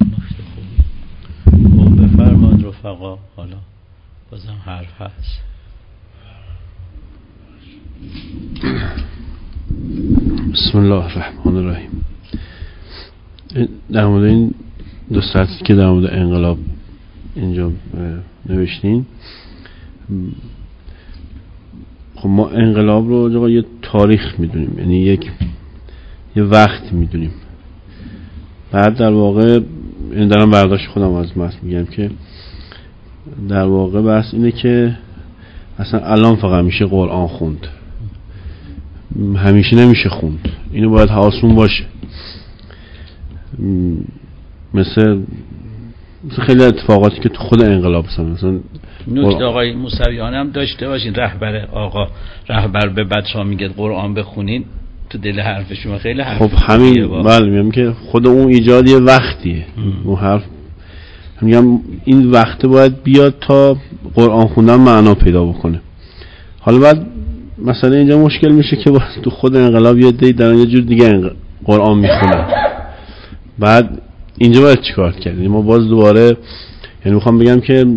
خب بفرمایید رفقا، حالا بازم حرف هست. بسم الله الرحمن الرحیم. در مورد این دو سطری که در مورد انقلاب اینجا نوشتین، خب ما انقلاب رو جا یه تاریخ میدونیم، یعنی یک یه وقت میدونیم. بعد در واقع این دارم برداشت خودم از متن میگم که در واقع بحث اینه که اصلا الان فقط میشه قرآن خوند، همیشه نمیشه خوند. اینو باید حواسمون باشه. مثل مثل خیلی اتفاقاتی که تو خود انقلاب هستن، مثلا نکته آقای موسویان هم داشته باشین. رهبر آقا رهبر به بچه‌ها میگه قرآن بخونین، تو دل حرف شما خیلی حرف. خب همین بله میگم که خود اون ایجاد یه وقتیه. اون حرف میگم این وقت باید بیاد تا قرآن خوندن معنا پیدا بکنه. حالا بعد مثلا اینجا مشکل میشه که تو خود انقلاب یه دی دارن یه جور دیگه قرآن میخونن. بعد اینجا باید چیکار کرد؟ ما باز دوباره، یعنی میخوام بگم که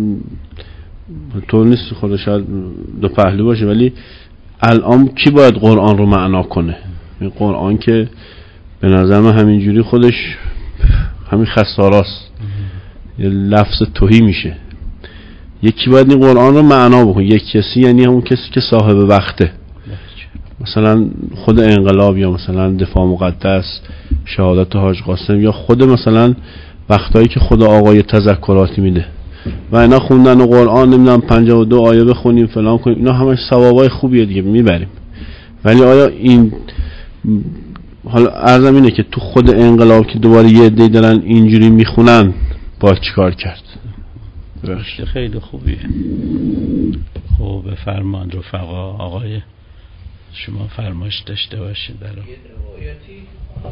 طور نیست خود شاید دو پهلو باشه، ولی الان کی باید قرآن رو معنا کنه؟ این قرآن که به نظر من همینجوری خودش همین خساراست، یه لفظ توهی میشه. یکی باید این قرآن رو معنا بکنه. یک کسی یعنی همون کسی که صاحب وقته، مثلا خود انقلاب یا مثلا دفاع مقدس، شهادت حاج قاسم، یا خود مثلا وقتایی که خود آقای تذکراتی میده و اینا خوندن و قرآن نمیدونم پنجاه و دو آیه بخونیم فلان کنیم، اینا همش ثوابای خوبیه دیگه میبریم. ولی آیا این حالا عرضم اینه که تو خود انقلاب که دوباره یه عده‌ای دارن اینجوری میخونن باید چیکار کرد؟ رشته خیلی خوبیه. خب بفرمایید رفقا، آقای شما فرمایش داشته باشید. برای یه روایتی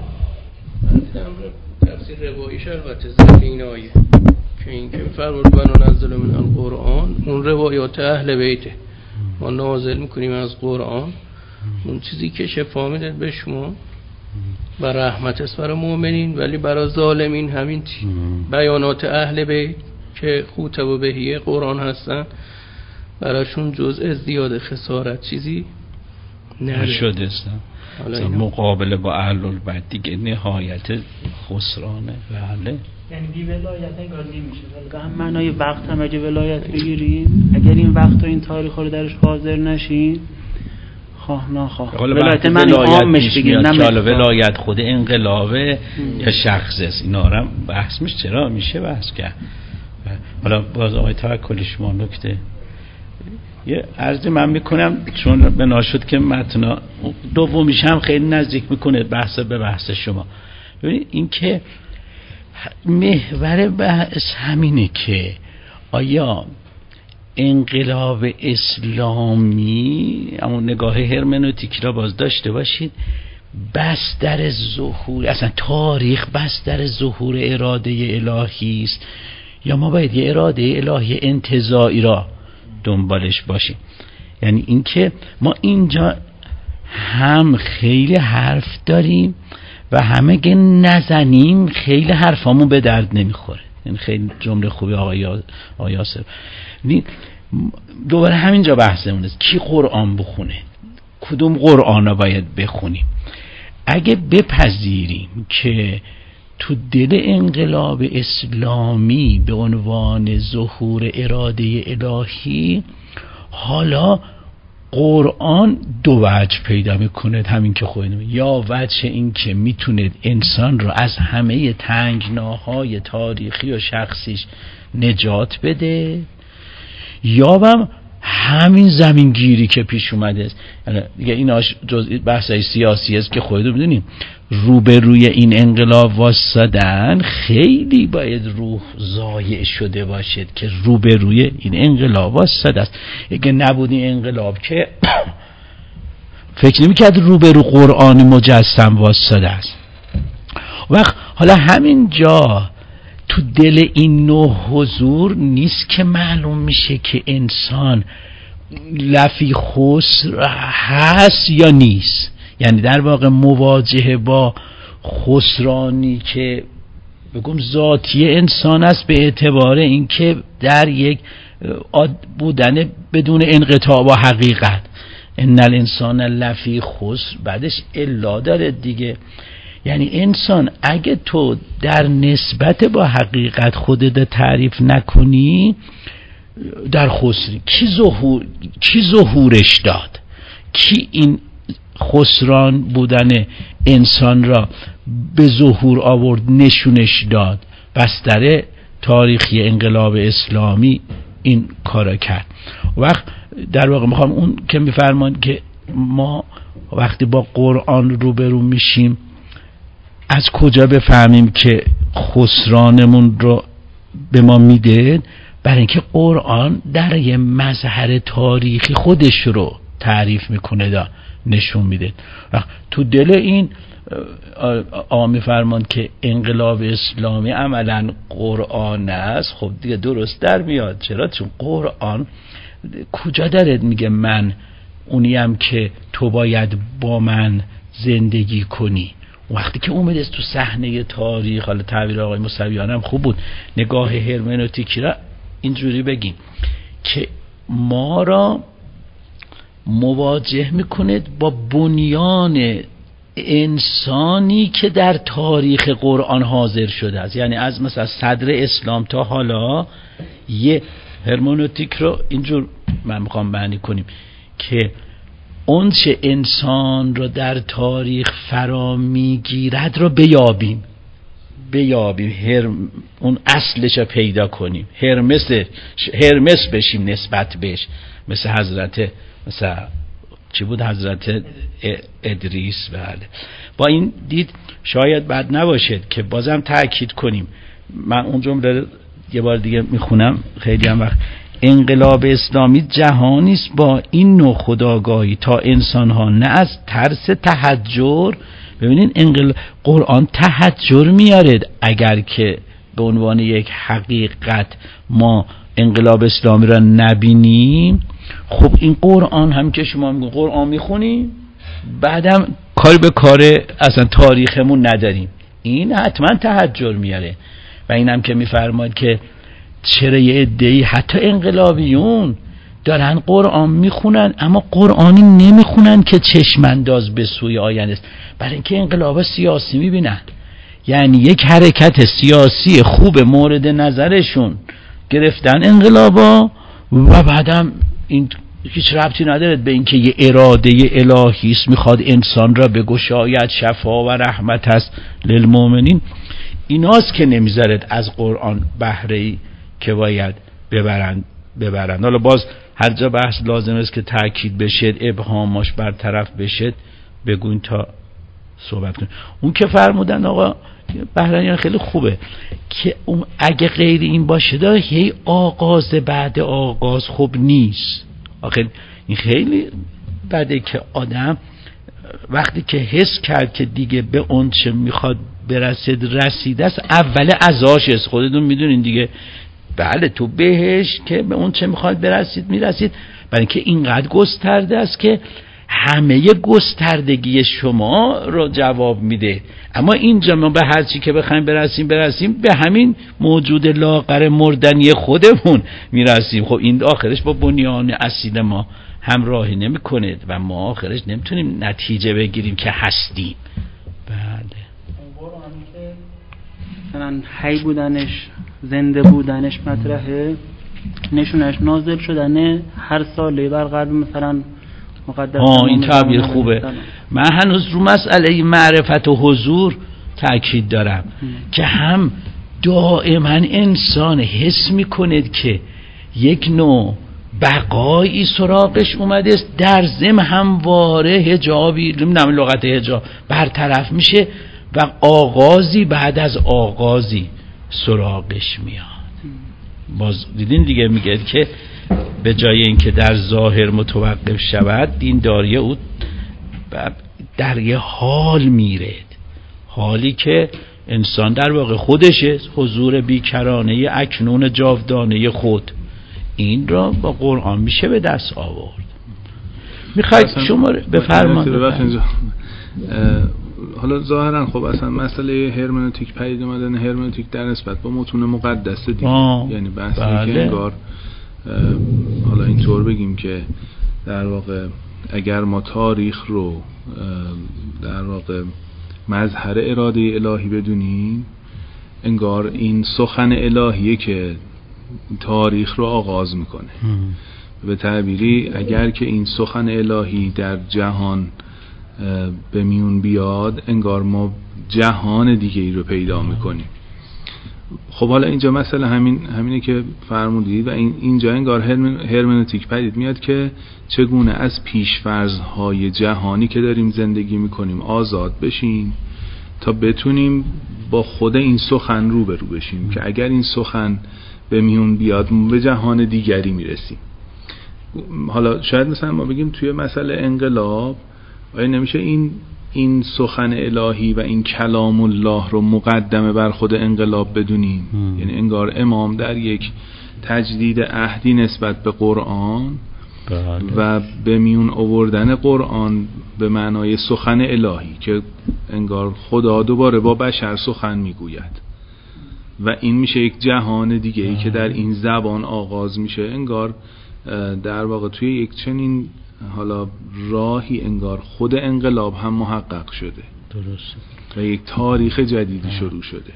من دیدم تفسیر روایش البته ذکر این آیه که این که فرمود بنا نزل من القرآن، اون روایات اهل بیته ما نازل میکنیم از قرآن، اون چیزی که شفا میده به شما و رحمت است برای مؤمنین، ولی برای ظالمین همین چی بیانات اهل بیت که خوتب و بهیه قرآن هستن براشون جز ازدیاد خسارت چیزی نشده است. مقابله با اهل البیت دیگه نهایت خسرانه. بله، یعنی بی ولایت انگار نمیشه. ولی هم معنای وقت هم اگه ولایت بگیریم، اگر این وقت و این تاریخ رو درش حاضر نشین، خواه ناخواه ولایت من عامش بگیریم، نه حالا ولایت خود انقلابه یا شخص است. اینا رو بحث میشه، چرا میشه بحث کرد. حالا باز آقای توکلی شما نکته یه عرضی من میکنم، چون بنا شد که متن دومیش هم خیلی نزدیک میکنه بحث به بحث شما. ببینید این که محور بحث همینه که آیا انقلاب اسلامی، اما نگاه هرمنوتیکی را باز داشته باشید، بستر ظهور، اصلا تاریخ بستر ظهور اراده الهی است، یا ما باید یه اراده الهی انتزاعی را دنبالش باشیم؟ یعنی اینکه ما اینجا هم خیلی حرف داریم و همه که نزنیم خیلی حرفامون به درد نمیخوره. این خیلی جمله خوبی آقای یاسر. دوباره همینجا بحثمون است کی قرآن بخونه، کدوم قرآن رو باید بخونیم. اگه بپذیریم که تو دل انقلاب اسلامی به عنوان ظهور اراده الهی، حالا قرآن دو وجه پیدا میکنه، همین که خودمون، یا وجه این که میتونه انسان رو از همه تنگناهای تاریخی و شخصیش نجات بده، یا هم همین زمینگیری که پیش اومده است. یعنی دیگه این جزئی بحثای سیاسی است که خودتون میدونیم. روبروی این انقلاب واسدن خیلی باید روح ضایع شده باشد که روبروی این انقلاب واسد است. اگه نبود این انقلاب که فکر نمی‌کرد روبرو قرآن مجسم واسطه است. وقت حالا همین جا تو دل این نوع حضور نیست که معلوم میشه که انسان لفی خسر هست یا نیست. یعنی در واقع مواجهه با خسرانی که بگم ذاتی انسان است به اعتبار اینکه در یک بودن بدون انقطاع با حقیقت، ان الانسان لفی خسر، بعدش الا داره دیگه. یعنی انسان اگه تو در نسبت با حقیقت خودت تعریف نکنی در خسری. کی ظهور کی ظهورش داد؟ کی این خسران بودن انسان را به ظهور آورد، نشونش داد؟ بستر تاریخی انقلاب اسلامی این کارا کرد. وقت در واقع میخوام اون که میفرمان که ما وقتی با قرآن روبرو میشیم از کجا بفهمیم که خسرانمون رو به ما میده؟ برای اینکه قرآن در یه مظهر تاریخی خودش رو تعریف میکنه، دا نشون میده. تو دل این آقا میفرمان که انقلاب اسلامی عملا قرآن است. خب دیگه درست در میاد. چرا؟ چون قرآن کجا داره میگه من اونیم که تو باید با من زندگی کنی. وقتی که اومده تو صحنه تاریخ، حالا تعبیر آقای موسویان هم خوب بود، نگاه هرمنوتیکی را اینجوری بگیم که ما را مواجه میکنه با بنیان انسانی که در تاریخ قرآن حاضر شده است. یعنی از مثلا صدر اسلام تا حالا یه هرمنوتیک رو اینجور من میخوام معنی کنیم که اون چه انسان رو در تاریخ فرا میگیرد رو بیابیم بیابیم هرم اون اصلش رو پیدا کنیم، هرمس هرمس بشیم نسبت بهش، مثل حضرت مثلا چی بود حضرت ادریس. بله، با این دید شاید بد نباشد که بازم تأکید کنیم. من اون جمله یه بار دیگه میخونم، خیلی هم وقت. انقلاب اسلامی جهانی است با این نوع خودآگاهی تا انسان‌ها نه از ترس تحجر. ببینین انقلاب قرآن تحجر میاره اگر که به عنوان یک حقیقت ما انقلاب اسلامی را نبینیم. خب این قرآن هم که شما میگن قرآن میخونیم بعدم کار به کار اصلا تاریخمون نداریم، این حتما تحجر میاره. و این هم که میفرماد که چرا یه عده‌ای حتی انقلابیون دارن قرآن میخونن اما قرآنی نمیخونن که چشمانداز به سوی آینده است، برای اینکه انقلاب سیاسی میبینن. یعنی یک حرکت سیاسی خوب مورد نظرشون گرفتن انقلابا و بعدم این هیچ ربطی نداره به اینکه یه اراده الهی است میخواد انسان را بگشاید، شفا و رحمت است للمؤمنین. ایناست که نمیذارد از قرآن بهره‌ای که باید ببرند ببرند. حالا باز هر جا بحث لازم است که تأکید بشه، ابهاماش برطرف بشه، بگوین تا صحبت کنیم. اون که فرمودن آقا بهرنیان خیلی خوبه که اون اگه غیر این باشه دا هی آغاز بعد آغاز خوب نیست. آخه این خیلی بده که آدم وقتی که حس کرد که دیگه به اون چه میخواد برسید رسیده است، اول ازاش است. خودتون میدونین دیگه. بله تو بهش که به اون چه میخواد برسید میرسید، برای اینکه اینقدر گسترده است که همه گستردگی شما رو جواب میده. اما اینجا ما به هر چی که بخوایم برسیم برسیم به همین موجود لاغر مردنی خودمون میرسیم. خب این آخرش با بنیان اصیل ما همراهی نمیکنه و ما آخرش نمیتونیم نتیجه بگیریم که هستیم. بله مثلا حی بودنش، زنده بودنش مطرحه، نشونش نازل شدنه هر ساله بر قلب مثلا مقدس. آه این تعبیر خوبه. من هنوز رو مسئله معرفت و حضور تأکید دارم هم. که هم دائما انسان حس میکنه که یک نوع بقایی سراغش اومده است، در ضمن همواره حجابی نمیدونم لغت حجاب برطرف میشه و آغازی بعد از آغازی سراغش میاد. باز دیدین دیگه میگه که به جای اینکه در ظاهر متوقف شود دینداری او در یه حال میره، حالی که انسان در واقع خودشه، حضور بیکرانه اکنون جاودانه خود. این را با قرآن میشه به دست آورد. میخواید شما بفرمایید. حالا ظاهرا خب اصلا مسئله هرمنوتیک پدید اومدن هرمنوتیک در نسبت با متون مقدس دیگه، یعنی بحثی بله. که انگار حالا اینطور بگیم که در واقع اگر ما تاریخ رو در واقع مظهر اراده الهی بدونیم، انگار این سخن الهیه که تاریخ رو آغاز میکنه. به تعبیری اگر که این سخن الهی در جهان به میون بیاد، انگار ما جهان دیگه ای رو پیدا میکنیم. خب حالا اینجا مثلا همین همینه که فرمودید و این اینجا انگار هرمنوتیک پدید میاد که چگونه از پیش‌فرض‌های جهانی که داریم زندگی میکنیم آزاد بشیم تا بتونیم با خود این سخن رو به رو بشیم که اگر این سخن به میون بیاد به جهان دیگری میرسیم. حالا شاید مثلا ما بگیم توی مسئله انقلاب آیا نمیشه این این سخن الهی و این کلام الله رو مقدمه بر خود انقلاب بدونیم؟ هم. یعنی انگار امام در یک تجدید عهدی نسبت به قرآن بله. و به میون آوردن قرآن به معنای سخن الهی که انگار خدا دوباره با بشر سخن میگوید و این میشه یک جهان دیگه ای که در این زبان آغاز میشه. انگار در واقع توی یک چنین حالا راهی انگار خود انقلاب هم محقق شده، درست، و یک تاریخ جدیدی شروع شده.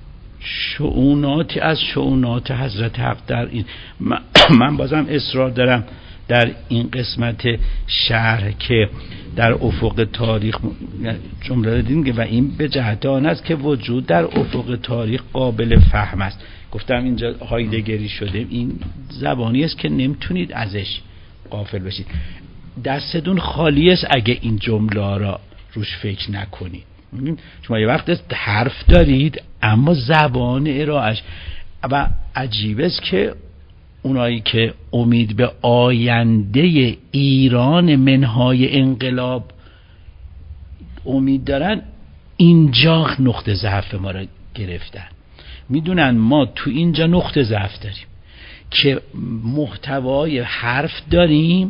شؤوناتی از شؤونات حضرت حق در این من, من بازم اصرار دارم در این قسمت شرح که در افق تاریخ جمله دیدیم و این به جهت آن است که وجود در افق تاریخ قابل فهم است. گفتم اینجا هایدگری شده، این زبانی است که نمیتونید ازش غافل بشید. دستتون خالی است اگه این جمله را روش فکر نکنید. شما یه وقت حرف دارید اما زبان ارائهش و عجیب است که اونایی که امید به آینده ایران منهای انقلاب امید دارن اینجا نقطه ضعف ما را گرفتن. میدونن ما تو اینجا نقطه ضعف داریم که محتوای حرف داریم،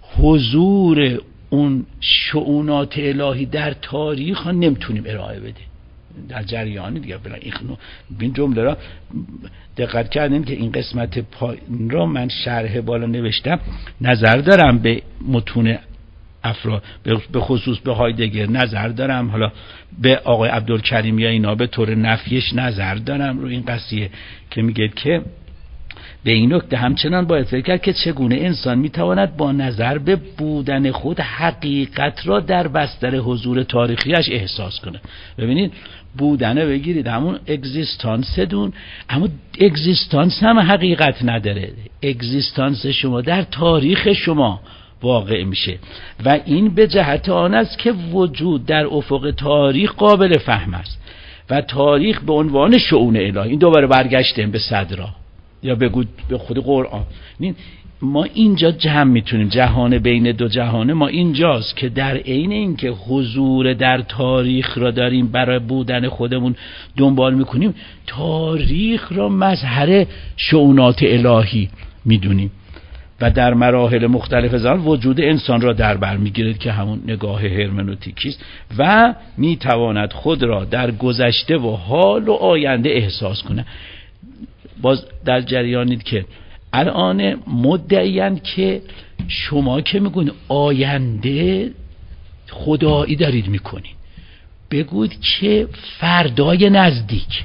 حضور اون شؤونات الهی در تاریخ ها نمیتونیم ارائه بده در جریان دیگه. بلا این جمله را دقت کردیم که این قسمت پایین را من شرح بالا نوشتم، نظر دارم به متون افراد به خصوص به هایدگر نظر دارم، حالا به آقای عبدالکریم یا اینا به طور نفیش نظر دارم رو این قضیه که میگه که به این نکته همچنان باید فکر کرد که چگونه انسان میتواند با نظر به بودن خود حقیقت را در بستر حضور تاریخیش احساس کنه. ببینید بودنه بگیرید همون اگزیستانس دون، اما اگزیستانس هم حقیقت نداره. اگزیستانس شما در تاریخ شما واقع میشه و این به جهت آن است که وجود در افق تاریخ قابل فهم است و تاریخ به عنوان شؤون الهی. این دوباره برگشتیم به صدرا یا بگو به خود قرآن. ما اینجا جمع میتونیم جهان بین دو جهانه ما اینجاست که در عین این که حضور در تاریخ را داریم برای بودن خودمون دنبال میکنیم، تاریخ را مظهر شؤونات الهی میدونیم و در مراحل مختلف زمان وجود انسان را در بر میگیرد که همون نگاه هرمنوتیکی است و میتواند خود را در گذشته و حال و آینده احساس کنه. باز در جریانید که الان مدعیان که شما که میگوین آینده خدایی دارید میکنید، بگوید که فردای نزدیک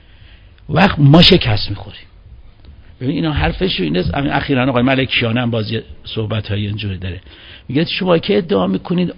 وقت ما شکست میخوریم. ببین اینا حرفش این است. اخیراً آقای ملکیان هم بازی صحبت های اینجوری داره، میگه شما که ادعا میکنید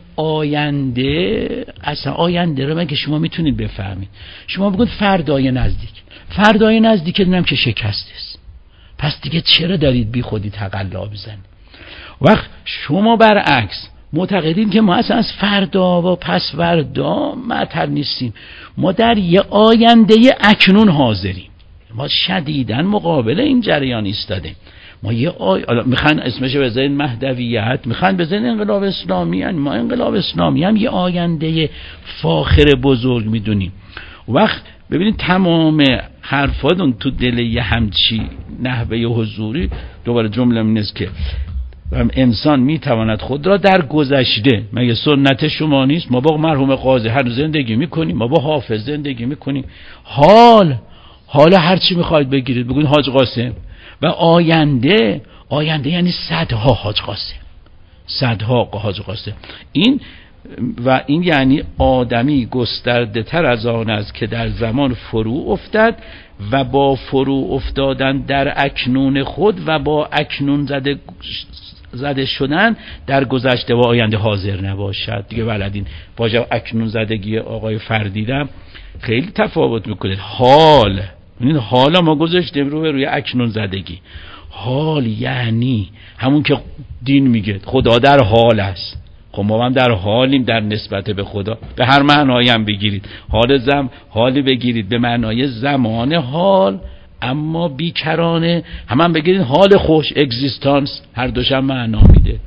آینده، اصلا آینده رو مگه شما میتونید بفهمید؟ شما بگوید فردای نزدیک. فردای نزدیک دونم که شکست است، پس دیگه چرا دارید بی خودی تقلا بزنید؟ وقت شما برعکس معتقدین که ما اصلا از فردا و پس فردا معطل نیستیم، ما در یه آینده اکنون حاضریم. ما شدیداً مقابل این جریان ایستادیم. ما یه آی میخوان اسمش بذارین مهدویت، میخوان بذارین انقلاب اسلامی، یعنی ما انقلاب اسلامی هم یه آینده فاخر بزرگ میدونیم. وقت ببینید تمام حرفاتون تو دل یه همچی نحوه حضوری دوباره جمله این است که انسان میتواند خود را در گذشته، مگه سنت شما نیست؟ ما با مرحوم قاضی هر زندگی میکنیم، ما با حافظ زندگی میکنیم، حال حالا هر چی میخواید بگیرید بگوین حاج قاسم، و آینده، آینده یعنی صدها حاج قاسم، صدها حاج قاسم. این و این یعنی آدمی گسترده تر از آن است که در زمان فرو افتد و با فرو افتادن در اکنون خود و با اکنون زده زده شدن در گذشته و آینده حاضر نباشد. دیگه بلدین واژه اکنون زدگی آقای فردیدم خیلی تفاوت میکنه. حال، ببینید حالا ما گذاشتیم رو به روی اکنون زدگی. حال یعنی همون که دین میگه خدا در حال است. خب ما هم در حالیم در نسبت به خدا، به هر معنایی هم بگیرید، حال زم حالی بگیرید به معنای زمان حال، اما بیکرانه هم هم بگیرید حال خوش، اگزیستانس، هر دوشم معنا میده.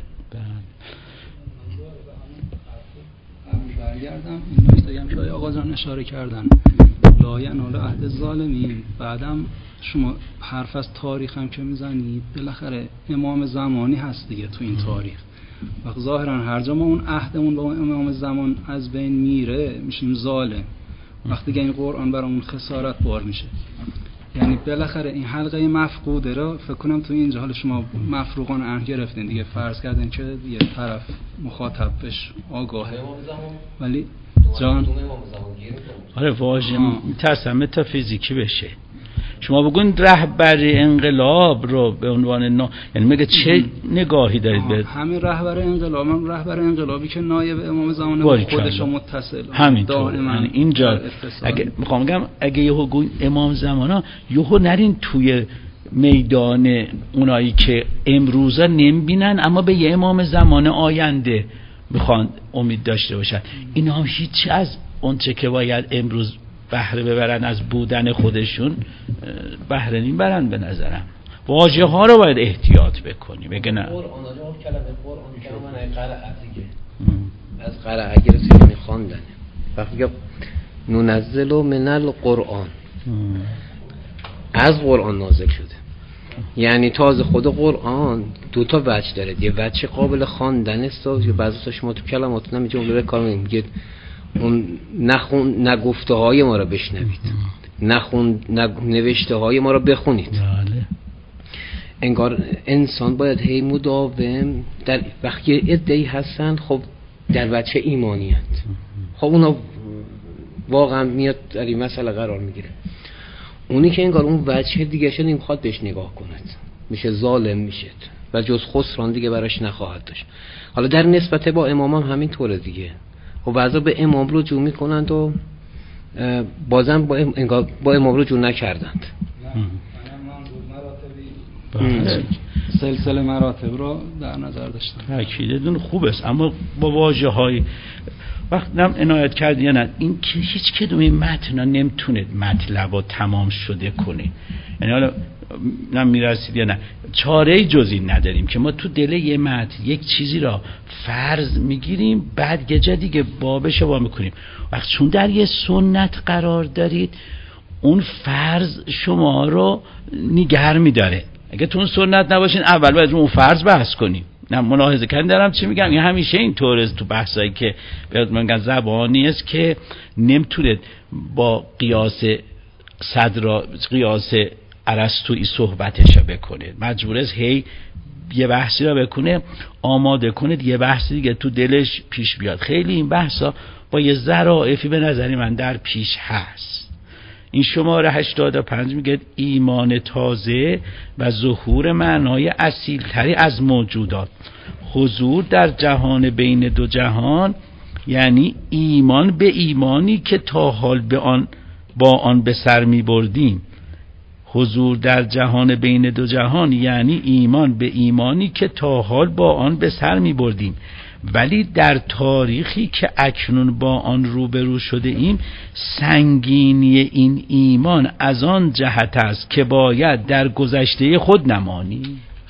برگردم این نکته هم که آقا جان اشاره کردن لا ینال عهد الظالمین، بعدم شما حرف از تاریخ هم که میزنید بالاخره امام زمانی هست دیگه تو این تاریخ. وقت ظاهرا هر جا ما اون عهدمون با امام زمان از بین میره میشیم ظالم. وقتی که این قرآن برامون خسارت بار میشه، یعنی بالاخره این حلقه مفقوده را فکر کنم تو اینجا حال شما مفروغان اه گرفتین دیگه، فرض کردین که یه طرف مخاطب بش آگاهه، ولی جان آره واژه میترسم متافیزیکی بشه. شما بگوین رهبر انقلاب رو به عنوان نا... یعنی میگه چه نگاهی دارید به همین رهبر انقلاب؟ من رهبر انقلابی که نایب امام زمان خودش متصل همینطور، یعنی اینجا اگه میخوام بگم اگه یهو گوین امام زمانا یهو نرین توی میدان اونایی که امروزا نمیبینن اما به یه امام زمان آینده میخوان امید داشته باشن. اینا هم هیچ از اون چه که باید امروز بهره ببرن از بودن خودشون بهره نمیبرن. به نظرم واژه ها رو باید احتیاط بکنی. بگه نه قرآن آجا کلمه قرآن کلمه قرأ دیگه از قرأ گرفته یعنی خواندنه. وقتی که ننزل من القرآن از قرآن نازل شده، یعنی تازه خود قرآن دو تا وجه داره. یه وجه قابل خواندن است و بعضی شما تو کلمات نمیگه اون کار میگه اون نخون نگفته های ما را بشنوید، نخون نوشته های ما را بخونید. بله. انگار انسان باید هی مداوم در وقتی ادعی هستن خب در بچه ایمانیت، خب اونا واقعا میاد در این مسئله قرار میگیره. اونی که انگار اون بچه دیگه شد نمیخواد بهش نگاه کند، میشه ظالم میشه و جز خسران دیگه براش نخواهد داشت. حالا در نسبت با امام هم همین طوره دیگه. خب بعضا به امام رجوع میکنند و بازم با ام... انگار با امام رجوع نکردند. سلسله مراتب رو در نظر داشتن. تأکیدتون خوب است، اما با واژه های وقت نم عنایت کرد یا نه این که هیچ کدوم این متن نمیتونه مطلب رو تمام شده کنه. یعنی حالا نم میرسید یا نه چاره جز این نداریم که ما تو دل یه متن یک چیزی را فرض میگیریم بعد یه جا دیگه بابش وا میکنیم. وقت چون در یه سنت قرار دارید اون فرض شما رو نگه میداره. اگه تو اون سنت نباشین اول باید اون فرض بحث کنیم. نه ملاحظه کردن دارم چی میگم؟ این همیشه این طور است تو بحثایی که بیاد من زبانی است که نمیتونه با قیاس صدر قیاس ارسطویی صحبتش بکنه، مجبور است هی یه بحثی را بکنه آماده کنه یه بحثی دیگه تو دلش پیش بیاد. خیلی این بحثا با یه ظرافی به نظری من در پیش هست. این شماره هشتاد و پنج میگه ایمان تازه و ظهور معنای اصیل تری از موجودات. حضور در جهان بین دو جهان یعنی ایمان به ایمانی که تا حال به آن با آن به سر می بردیم. حضور در جهان بین دو جهان یعنی ایمان به ایمانی که تا حال با آن به سر می بردیم، ولی در تاریخی که اکنون با آن روبرو شده ایم سنگینی این ایمان از آن جهت است که باید در گذشته خود نمانی.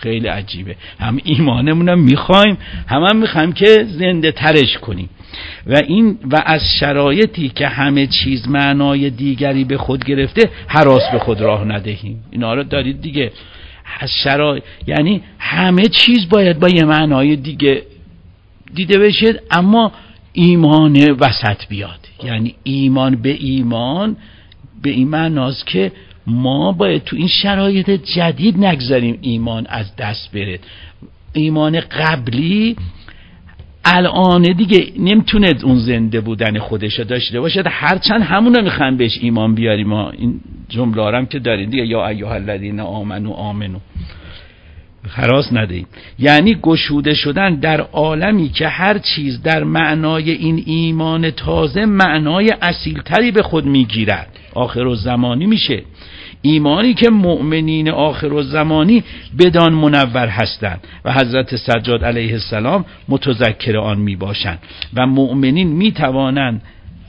خیلی عجیبه. هم ایمانمون رو میخوایم، هم هم میخوایم که زنده ترش کنیم و این و از شرایطی که همه چیز معنای دیگری به خود گرفته هراس به خود راه ندهیم. اینا رو دارید دیگه. از شرایط یعنی همه چیز باید با یه معنای دیگه دیده بشه، اما ایمان وسط بیاد. یعنی ایمان به ایمان به این معناست که ما باید تو این شرایط جدید نگذاریم ایمان از دست بره. ایمان قبلی الان دیگه نمیتونه اون زنده بودن خودشو داشته باشه، هرچند همونو میخوان بهش ایمان بیاریم. ما این جمله هم که داریم دیگه، یا ایها الذین آمنو آمنو، خلاص ندهیم. یعنی گشوده شدن در عالمی که هر چیز در معنای این ایمان تازه معنای اصیلتری به خود میگیرد، آخرالزمانی میشه. ایمانی که مؤمنین آخرالزمانی بدان منور هستند و حضرت سجاد علیه السلام متذکر آن می باشند و مؤمنین می توانند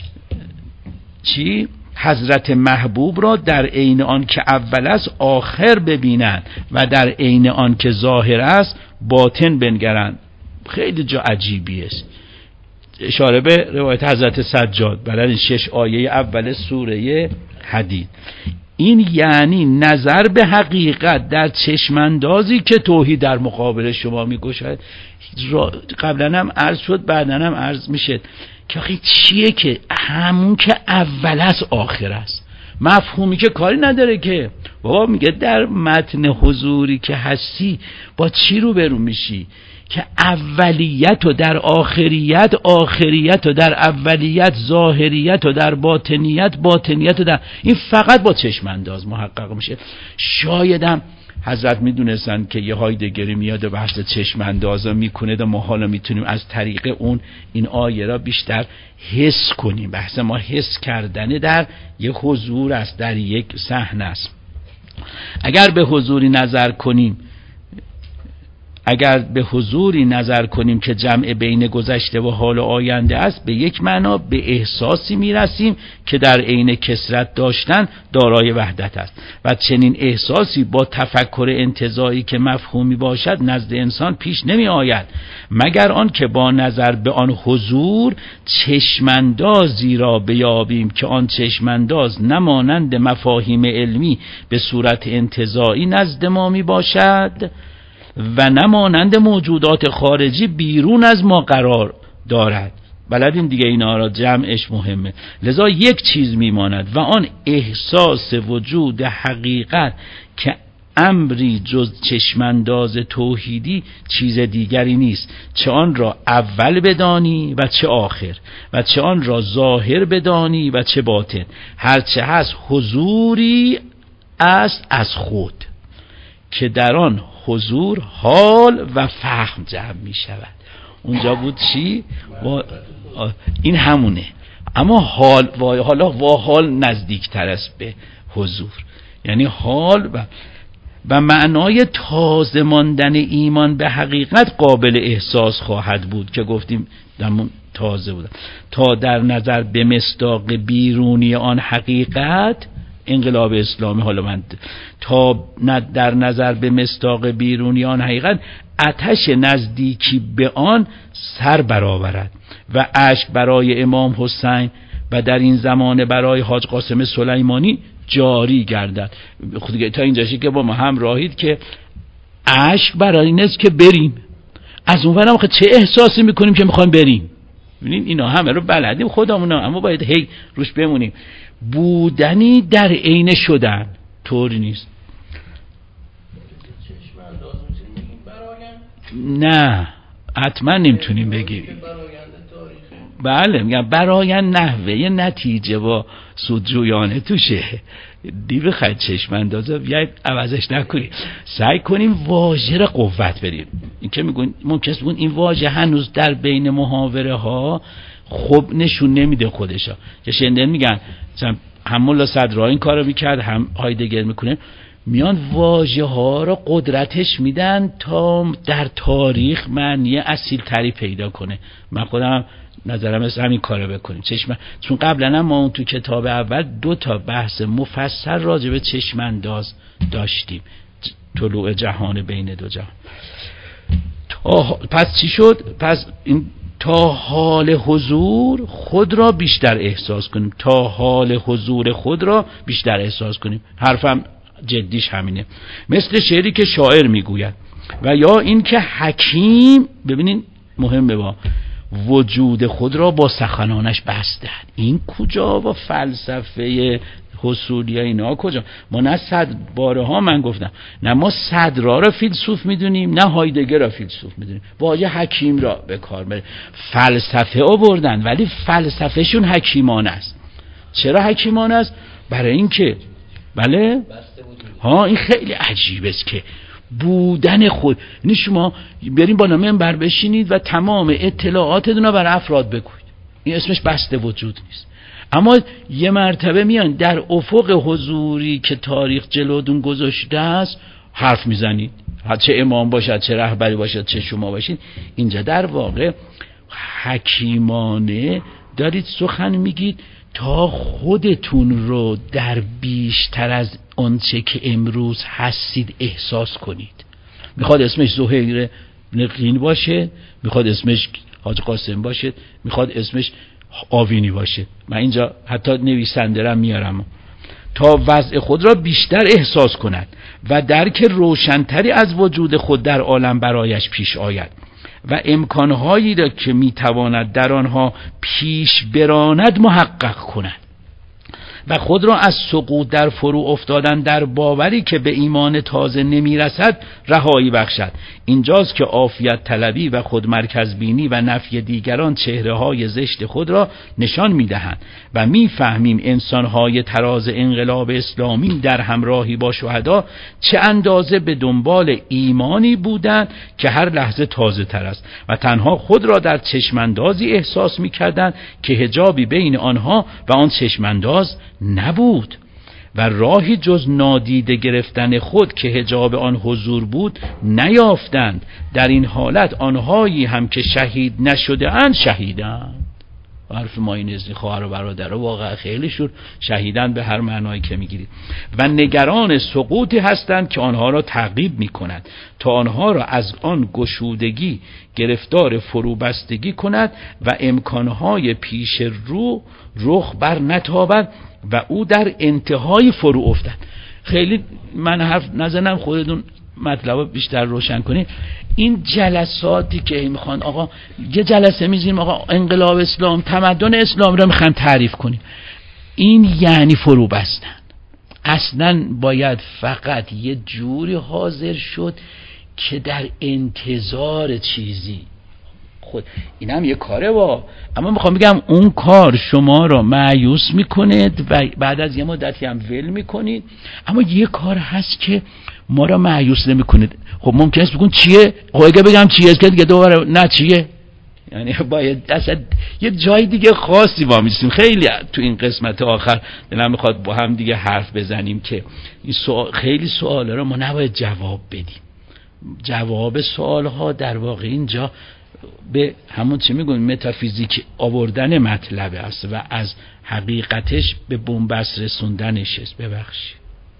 چی؟ حضرت محبوب را در عین آن که اول است آخر ببینند و در عین آن که ظاهر است باطن بنگرند. خیلی جا عجیبی است. اشاره به روایت حضرت سجاد بلد شش آیه اول سوره حدید. این یعنی نظر به حقیقت در چشماندازی که توحید در مقابل شما میگوشد. قبلا هم عرض شد، بعدا هم عرض میشه که آخه چیه که همون که اول است آخر است، مفهومی که کاری نداره که بابا میگه در متن حضوری که هستی با چی رو برون میشی که اولیت و در آخریت، آخریت و در اولیت، ظاهریت و در باطنیت، باطنیت و در این فقط با چشم انداز محقق میشه. شایدم حضرت میدونستن که یه هایدگری میاد و بحث چشم اندازا میکنه و ما حالا میتونیم از طریق اون این آیه را بیشتر حس کنیم. بحث ما حس کردن در یک حضور است، در یک صحنه است. اگر به حضوری نظر کنیم اگر به حضوری نظر کنیم که جمع بین گذشته و حال و آینده است، به یک معنا به احساسی میرسیم که در عین کثرت داشتن دارای وحدت است و چنین احساسی با تفکر انتزاعی که مفهومی باشد نزد انسان پیش نمی آید، مگر آن که با نظر به آن حضور چشماندازی را بیابیم که آن چشمانداز نمانند مفاهیم علمی به صورت انتزاعی نزد ما می باشد و نمانند موجودات خارجی بیرون از ما قرار دارد. بلدیم دیگه اینا را جمعش مهمه. لذا یک چیز میماند و آن احساس وجود حقیقت که امری جز چشمانداز توحیدی چیز دیگری نیست، چه آن را اول بدانی و چه آخر، و چه آن را ظاهر بدانی و چه باطن. هرچه هست حضوری است از خود که در آن حضور حال و فهم جمع می شود. اونجا بود چی؟ این همونه، اما حال و حالا و حال نزدیک تر است به حضور. یعنی حال و و معنای تازه ماندن ایمان به حقیقت قابل احساس خواهد بود که گفتیم درمون تازه بود تا در نظر به مصداق بیرونی آن حقیقت انقلاب اسلامی. حالا من تا در نظر به مصداق بیرونی آن حقیقت آتش نزدیکی به آن سر برآورد و اشک برای امام حسین و در این زمانه برای حاج قاسم سلیمانی جاری گردد. خود تا اینجاشی که با ما هم راهید که اشک برای این است که بریم، از اون ورم چه احساسی میکنیم که میخوایم بریم. ببینید اینا همه رو بلدیم خودمون، اما باید هی روش بمونیم. بودنی در عین شدن طوری نیست. نه حتما نمیتونیم بگیم. بله میگم برایند نحوه یه نتیجه با سودجویانه توشه. دیو خد چشم اندازه بیاید عوضش نکنیم، سعی کنیم واژه را قوت بریم. این که میگون ممکنه بگون این واژه هنوز در بین محاوره ها خوب نشون نمیده خودشا. که شنیدن میگن هم مولا صدرا این کارو میکرد، هم هایدگر میکنه، میان واژه ها را قدرتش میدن تا در تاریخ معنی اصیل تری پیدا کنه. من خودم نظرم است همین کارو بکنیم. چشم چون قبلا ما اون تو کتاب اول دو تا بحث مفصل راجع به چشم انداز داشتیم. طلوع جهان بین دو جهان. تا پس چی شد؟ پس این تا حال حضور خود را بیشتر احساس کنیم، تا حال حضور خود را بیشتر احساس کنیم. حرفم جدیش همینه. مثل شعری که شاعر میگوید و یا این که حکیم، ببینین مهمه، با وجود خود را با سخنانش بسته. این کجا با فلسفه حصولی اینا کجا؟ ما نه صد بارها من گفتم، نه ما صدرا را فیلسوف میدونیم، نه هایدگر را فیلسوف میدونیم. واژه حکیم را به کار بره. فلسفه آوردن ولی فلسفهشون حکیمانه است. چرا حکیمانه است؟ برای اینکه بله ها این خیلی عجیب است که بودن خود، یعنی شما بریم بالا منبر بشینید و تمام اطلاعاتتون رو بر افراد بگویید، این اسمش بسته وجود نیست. اما یه مرتبه میان در افق حضوری که تاریخ جلودون گذاشته است حرف میزنید، چه امام باشد، چه رهبری باشد، چه شما باشید. اینجا در واقع حکیمانه دارید سخن میگید تا خودتون رو در بیشتر از آنچه که امروز هستید احساس کنید. میخواد اسمش زهیر نقین باشه، میخواد اسمش حاج قاسم باشه، میخواد اسمش آوینی باشه. من اینجا حتی نویسنده را میارم تا وضع خود را بیشتر احساس کند و درک روشنتری از وجود خود در عالم برایش پیش آید و امکانهایی را که میتواند در آنها پیش براند محقق کند و خود را از سقوط در فرو افتادن در باوری که به ایمان تازه نمیرسد رهایی بخشد. اینجاست که عافیت طلبی و خودمرکز بینی و نفی دیگران چهره های زشت خود را نشان میدهند و میفهمیم انسانهای تراز انقلاب اسلامی در همراهی با شهدا چه اندازه به دنبال ایمانی بودند که هر لحظه تازه تر است و تنها خود را در چشماندازی احساس میکردند که حجابی بین آنها و آن چشمانداز نبود و راهی جز نادیده گرفتن خود که حجاب آن حضور بود نیافتند. در این حالت آنهایی هم که شهید نشده اند شهیدند. حرف ما این ازنی خواهر و برادر واقعا خیلی شد، شهیدند به هر معنایی که میگیرید و نگران سقوطی هستند که آنها را تعقیب میکند تا آنها را از آن گشودگی گرفتار فروبستگی کند و امکانهای پیش رو رخ بر نتابد و او در انتهای فرو افتد. خیلی من حرف نزنم، خودتون مطلب بیشتر روشن کنید. این جلساتی که میخوان آقا یه جلسه میذاریم آقا انقلاب اسلام، تمدن اسلام رو میخوان تعریف کنیم، این یعنی فرو بستن. اصلا باید فقط یه جوری حاضر شد که در انتظار چیزی خود این هم یه کاره با، اما میخوام بگم اون کار شما را مایوس میکنید و بعد از یه مدتی هم ول میکنید. اما یه کار هست که ما را مایوس نمیکنید. خب ممکنه است بگون چیه؟ خب اگه بگم چیه که دیگه دوباره نه چیه، یعنی باید اصلا یه جای دیگه خاصی وامیستیم. خیلی تو این قسمت آخر دلم میخواد با هم دیگه حرف بزنیم که این سوال، خیلی سوالا رو ما نباید جواب بدیم. جواب سوال ها در واقع اینجا به همون چی میگن متافیزیک آوردن مطلب است و از حقیقتش به بنبست رسوندنش است. ببخشید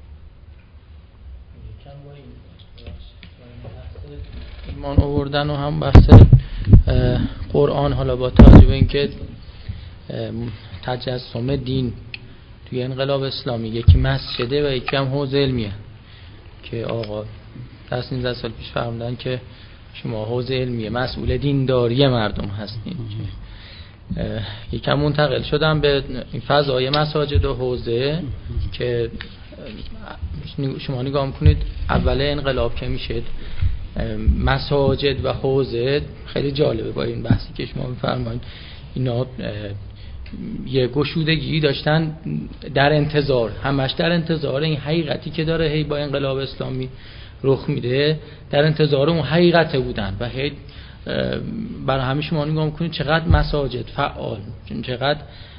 ایمان آوردن و هم بحث قرآن، حالا با توجه به اینکه تجسم دین توی انقلاب اسلامی یکی مسجده و یکی هم حوزه علمیه که آقا دست نوزده سال پیش فرمودن که شما حوزه علمیه مسئول دینداری مردم هستین. یکم منتقل شدم به این فضای مساجد و حوزه که شما نگاه میکنید اول انقلاب که میشد مساجد و حوزه خیلی جالبه با این بحثی که شما میفرمایید اینا یه گشودگی داشتن در انتظار، همش در انتظار این حقیقتی که داره هی با انقلاب اسلامی رخ میده، در انتظار اون حقیقت بودن و هی برای همه شما نگاه میکنید چقدر مساجد فعال، چقدر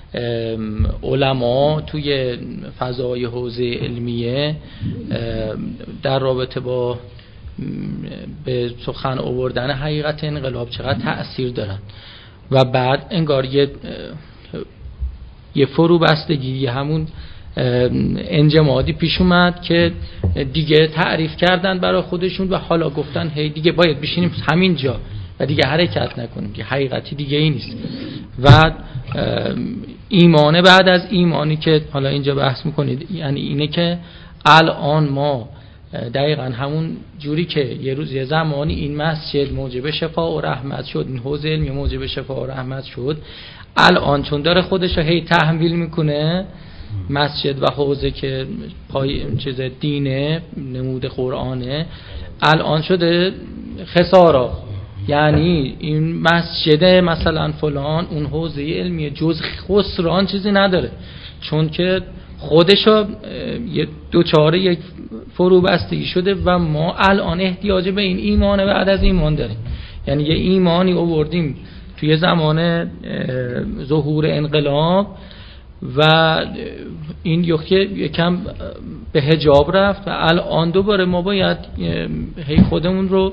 علما توی فضای حوزه علمیه در رابطه با به سخن آوردن حقیقت انقلاب چقدر تأثیر دارن و بعد انگار یه یه فرو بستگی، همون انجمادی پیش اومد که دیگه تعریف کردن برای خودشون و حالا گفتن هی دیگه باید بشینیم همین جا و دیگه حرکت نکنیم که حقیقتی دیگه ای نیست. و ایمان بعد از ایمانی که حالا اینجا بحث میکنید یعنی اینه که الان ما دقیقا همون جوری که یه روز یه زمانی این مسجد موجب شفا و رحمت شد، این حوزه علمی موجب شفا و رحمت شد، الان چون داره خودش رو هی تحمیل میکنه مسجد و حوزه که پای چیز دینه نمود قرآنه، الان شده خسارا. یعنی این مسجد مثلا فلان اون حوزه علمی جز خسران چیزی نداره، چون که خودشو یه دوچاره یک فرو بستگی شده و ما الان احتیاج به این ایمان بعد از ایمان داریم. یعنی یه ایمانی آوردیم توی زمان ظهور انقلاب و این یکم به حجاب رفت و الان دوباره ما باید هی خودمون رو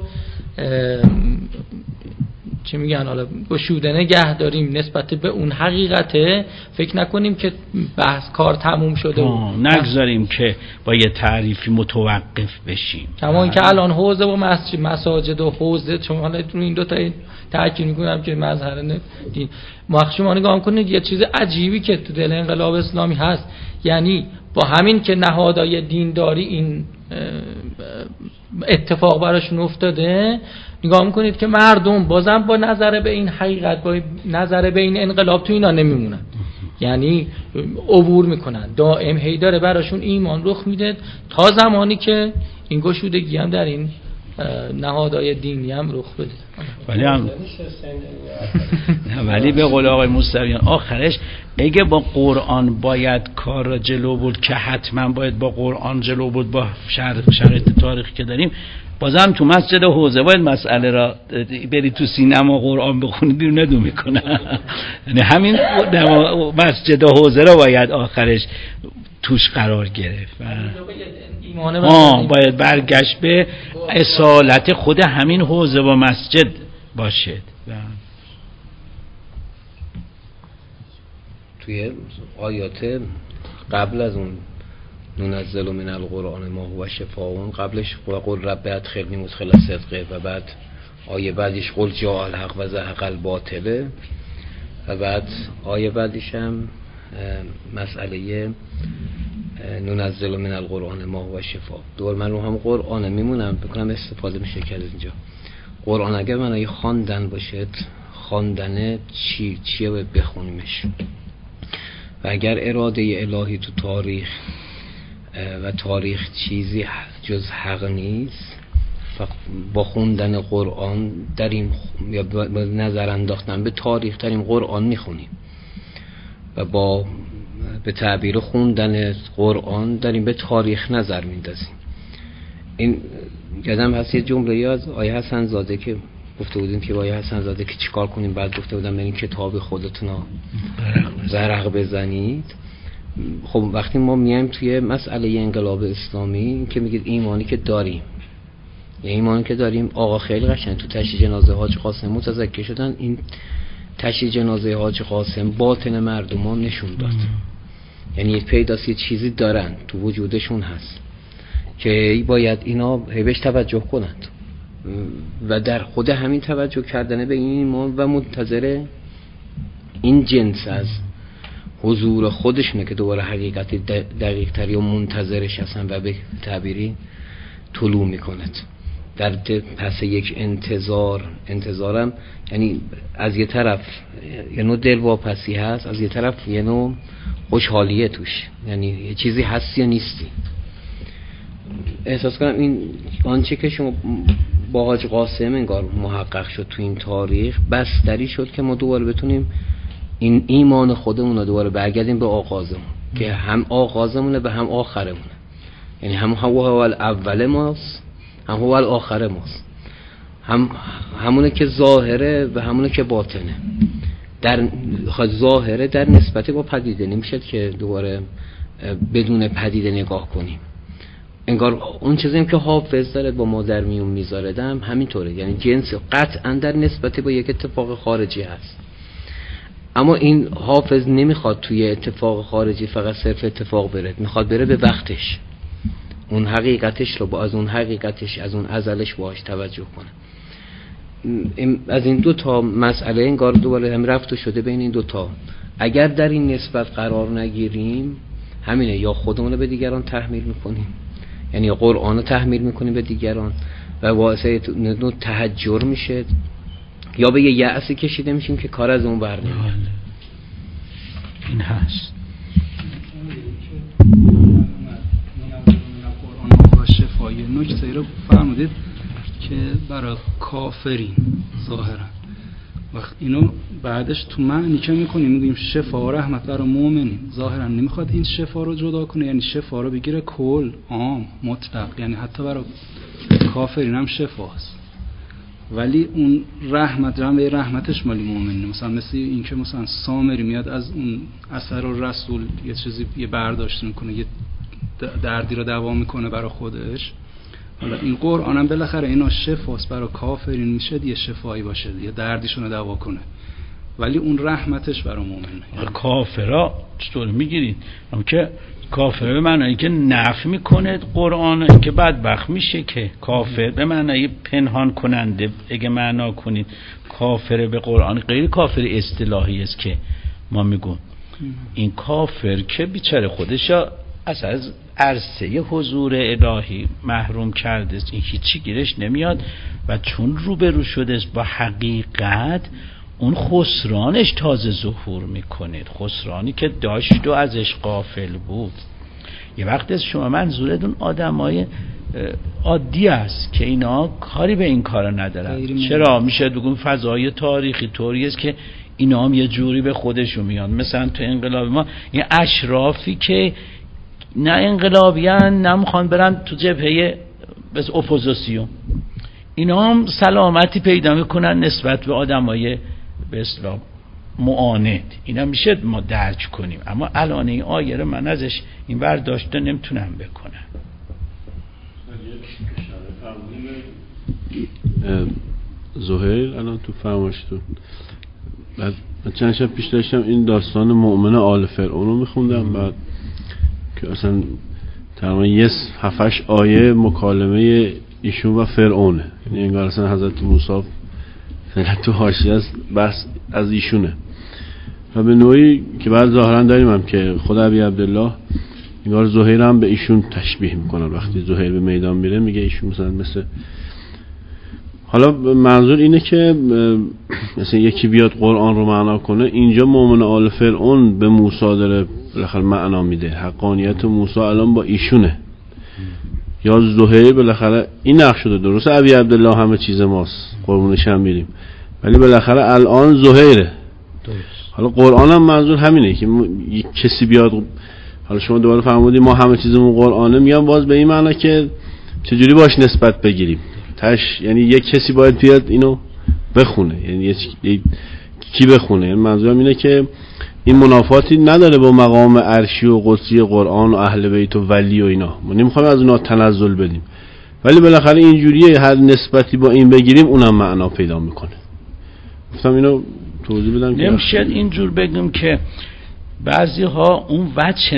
چی میگن حالا گشوده نگه داریم نسبت به اون حقیقته، فکر نکنیم که بحث کار تموم شده و نگذاریم که با یه تعریفی متوقف بشیم. کما اینکه الان حوزه و مسجد مساجد و حوزه چون حالا رو این دو تا تاکید میکنم که مظهر دین ما شما نگاه کنید یه چیز عجیبی که تو دل انقلاب اسلامی هست، یعنی با همین که نهادهای دینداری این اتفاق براشون افتاده نگاه میکنید که مردم بازم با نظر به این حقیقت با نظر به این انقلاب تو اینا نمیمونن، یعنی عبور میکنن دائم هی داره براشون ایمان رخ میده تا زمانی که این گشودگی هم در این نهادهای دینی هم رخ بده. ولی هم ولی به قول آقای موسویان آخرش اگه با قرآن باید کار را جلو برد که حتما باید با قرآن جلو برد با شرایط تاریخی که داریم، بازم تو مسجد حوزه باید مسئله را بری تو سینما قرآن بخونی بیرون ندو میکنه. یعنی همین مسجد حوزه را باید آخرش توش قرار گرفت. آه باید برگشت به اصالت خود همین حوزه و مسجد باشد. توی آیات قبل از اون ننزل من القرآن ما هو شفاء قبلش قل رب ادخلنی مدخل صدق و بعد آیه بعدش قل جاء الحق و زهق الباطل و بعد آیه بعدش هم مسئله ننزل من القرآن ما هو شفاء. دور من رو هم قرآن میمونم بکنم استفاده میشه کرد اینجا. قرآن اگر من خواندن باشد خواندن چی چیه باید بخونیمش و اگر اراده الهی تو تاریخ و تاریخ چیزی جز حق نیست با خوندن قرآن داریم یا با نظر انداختن به تاریخ داریم قرآن میخونیم و با به تعبیر خوندن قرآن داریم به تاریخ نظر میندازیم. این یادم هست یه جمله از آیه حسن زاده که گفته بودیم که با آیه حسن زاده که چیکار کنیم، بعد گفته بودم برین کتاب خودتون رو ورق بزنید. خب وقتی ما میایم توی مسئله انقلاب اسلامی که میگید ایمانی که داریم یه ایمانی که داریم آقا خیلی قشنگ تو تشییع جنازه حاج قاسم متذکر شدن. این تشییع جنازه حاج قاسم باطن مردمان نشون داد، یعنی پیداست یه چیزی دارن تو وجودشون هست که باید اینا بهش توجه کنند و در خود همین توجه کردن به این ایمان و منتظر این جنس از حضور خودشونه که دوباره حقیقت دقیق تری و منتظرش هستن و به تعبیری طلوع میکند. در پس یک انتظار انتظارم یعنی از یه طرف یه نوع دلواپسی هست، از یه طرف یه نوع خوشحالیه توش، یعنی یه چیزی هست یا نیستی. احساس کنم این آنچه که شما با حاج قاسم انگار محقق شد تو این تاریخ بستری شد که ما دوباره بتونیم این ایمان خودمون رو دوباره برگردیم به آغازمون که هم آغازمونه به هم آخرمونه، یعنی هم هو اول ماست هم هو آخر ماست، هم همونه که ظاهره و همونه که باطنه. در ظاهره در نسبت با پدیده نمیشه که دوباره بدون پدیده نگاه کنیم. انگار اون چیزیم که حافظ داره با ما در میون میذاره هم همینطوره، یعنی جنس قطعا در نسبت با یک اتفاق خارجی هست. اما این حافظ نمیخواد توی اتفاق خارجی فقط صرف اتفاق بره، میخواد بره به وقتش، اون حقیقتش رو با از اون حقیقتش از اون ازلش باهاش توجه کنه. از این دو تا مسئله انگار دوباره هم رفت و شده بین این دو تا. اگر در این نسبت قرار نگیریم همینه، یا خودمون رو به دیگران تحمیل میکنیم، یعنی یا قرآن رو تحمیل میکنیم به دیگران و باعث نوع تهجر میشه، یا به یه یأسی کشیده میشیم که کار از اون برنمیاد. این هست قرآن و شفای نکته رو فرمودید که برای کافرین ظاهرا وقت اینو بعدش تو معنی که میکنیم میگیم شفا و رحمت برای مؤمنین، ظاهرا نمیخواد این شفا رو جدا کنه، یعنی شفا رو بگیره کل عام مطلق، یعنی حتی برای کافرین هم شفاست، ولی اون رحمت جنبه رحمتش مالی مؤمنین. مثلا مثل این که مثلا سامری میاد از اون اثر و رسول یه چیزی یه برداشت میکنه، یه دردی رو دوا میکنه برای خودش. حالا این قرآن هم بالاخره اینا شفاست برای کافرین، میشه یه شفایی باشه، یه دردیشون رو دوا کنه، ولی اون رحمتش برای مؤمنه. کافرا چطور میگیرید؟ هم که کافر به معنی که نفی میکنه قرآن، که بدبخت میشه که کافر به معنی پنهان کننده اگه معنا کنید کافر به قرآن، غیر کافر اصطلاحی است که ما میگیم. این کافر که بیچاره خودشا از از عرصه حضور الهی محروم کرده است، این هیچی گیرش نمیاد و چون روبرو شده است با حقیقت اون خسرانش تازه ظهور میکنه، خسرانی که داشت و ازش غافل بود. یه وقت از شما منظورتون آدمای عادی است که اینا کاری به این کارا ندارن. چرا میشه بگم فضای تاریخی طوری است که اینا هم یه جوری به خودشون میان، مثلا تو انقلاب ما این اشرافی که نه انقلابیان نه میخوان برن تو جبهه بس اپوزیسیون، اینا هم سلامتی پیدا میکنن نسبت به آدمای به اصطلاح معاند. اینا میشه ما درک کنیم، اما الان این آیه رو من ازش این برداشت نمیتونم بکنم. زهیر الان تو فرماشتون بعد چند شب پیش داشتم این داستان مؤمن آل فرعون رو میخوندم، بعد که اصلا تقریبا یه هفتش آیه مکالمه ایشون و فرعونه، یعنی انگار اصلا حضرت موسی فعلا تو حاشیه است، بحث از ایشونه و به نوعی که بعد ظاهرا داریم هم که خود ابی عبدالله انگار زهیر هم به ایشون تشبیه میکنن، وقتی زهیر به میدان میره میگه ایشون مثلا مثل. حالا منظور اینه که مثلا یکی بیاد قرآن رو معنا کنه، اینجا مؤمن آل فرعون به موسی داره بالاخره معنا میده، حقانیت موسی الان با ایشونه، یا زهیر بالاخره این نقش شده. درسته ابی عبدالله همه چیز ماست، قربونش هم میریم، ولی بالاخره الان زهیره. حالا قرآن هم منظور همینه که کسی بیاد، حالا شما دوباره فرمودی ما همه چیزمون قرآنه، میگم باز به این معنی که چجوری باش نسبت بگیریم تاش، یعنی یک کسی باید بیاد اینو بخونه، یعنی یک کی بخونه. یعنی منظورم اینه که این منافاتی نداره با مقام عرشی و قدسی قرآن و اهل بیت و ولی و اینا، ما نمیخوایم از اونها تنزل بدیم، ولی بالاخره اینجوریه هر نسبتی با این بگیریم اونم معنا پیدا میکنه. گفتم اینو توضیح بدم که نمیشه اینجور بگیم که بعضی ها اون وجه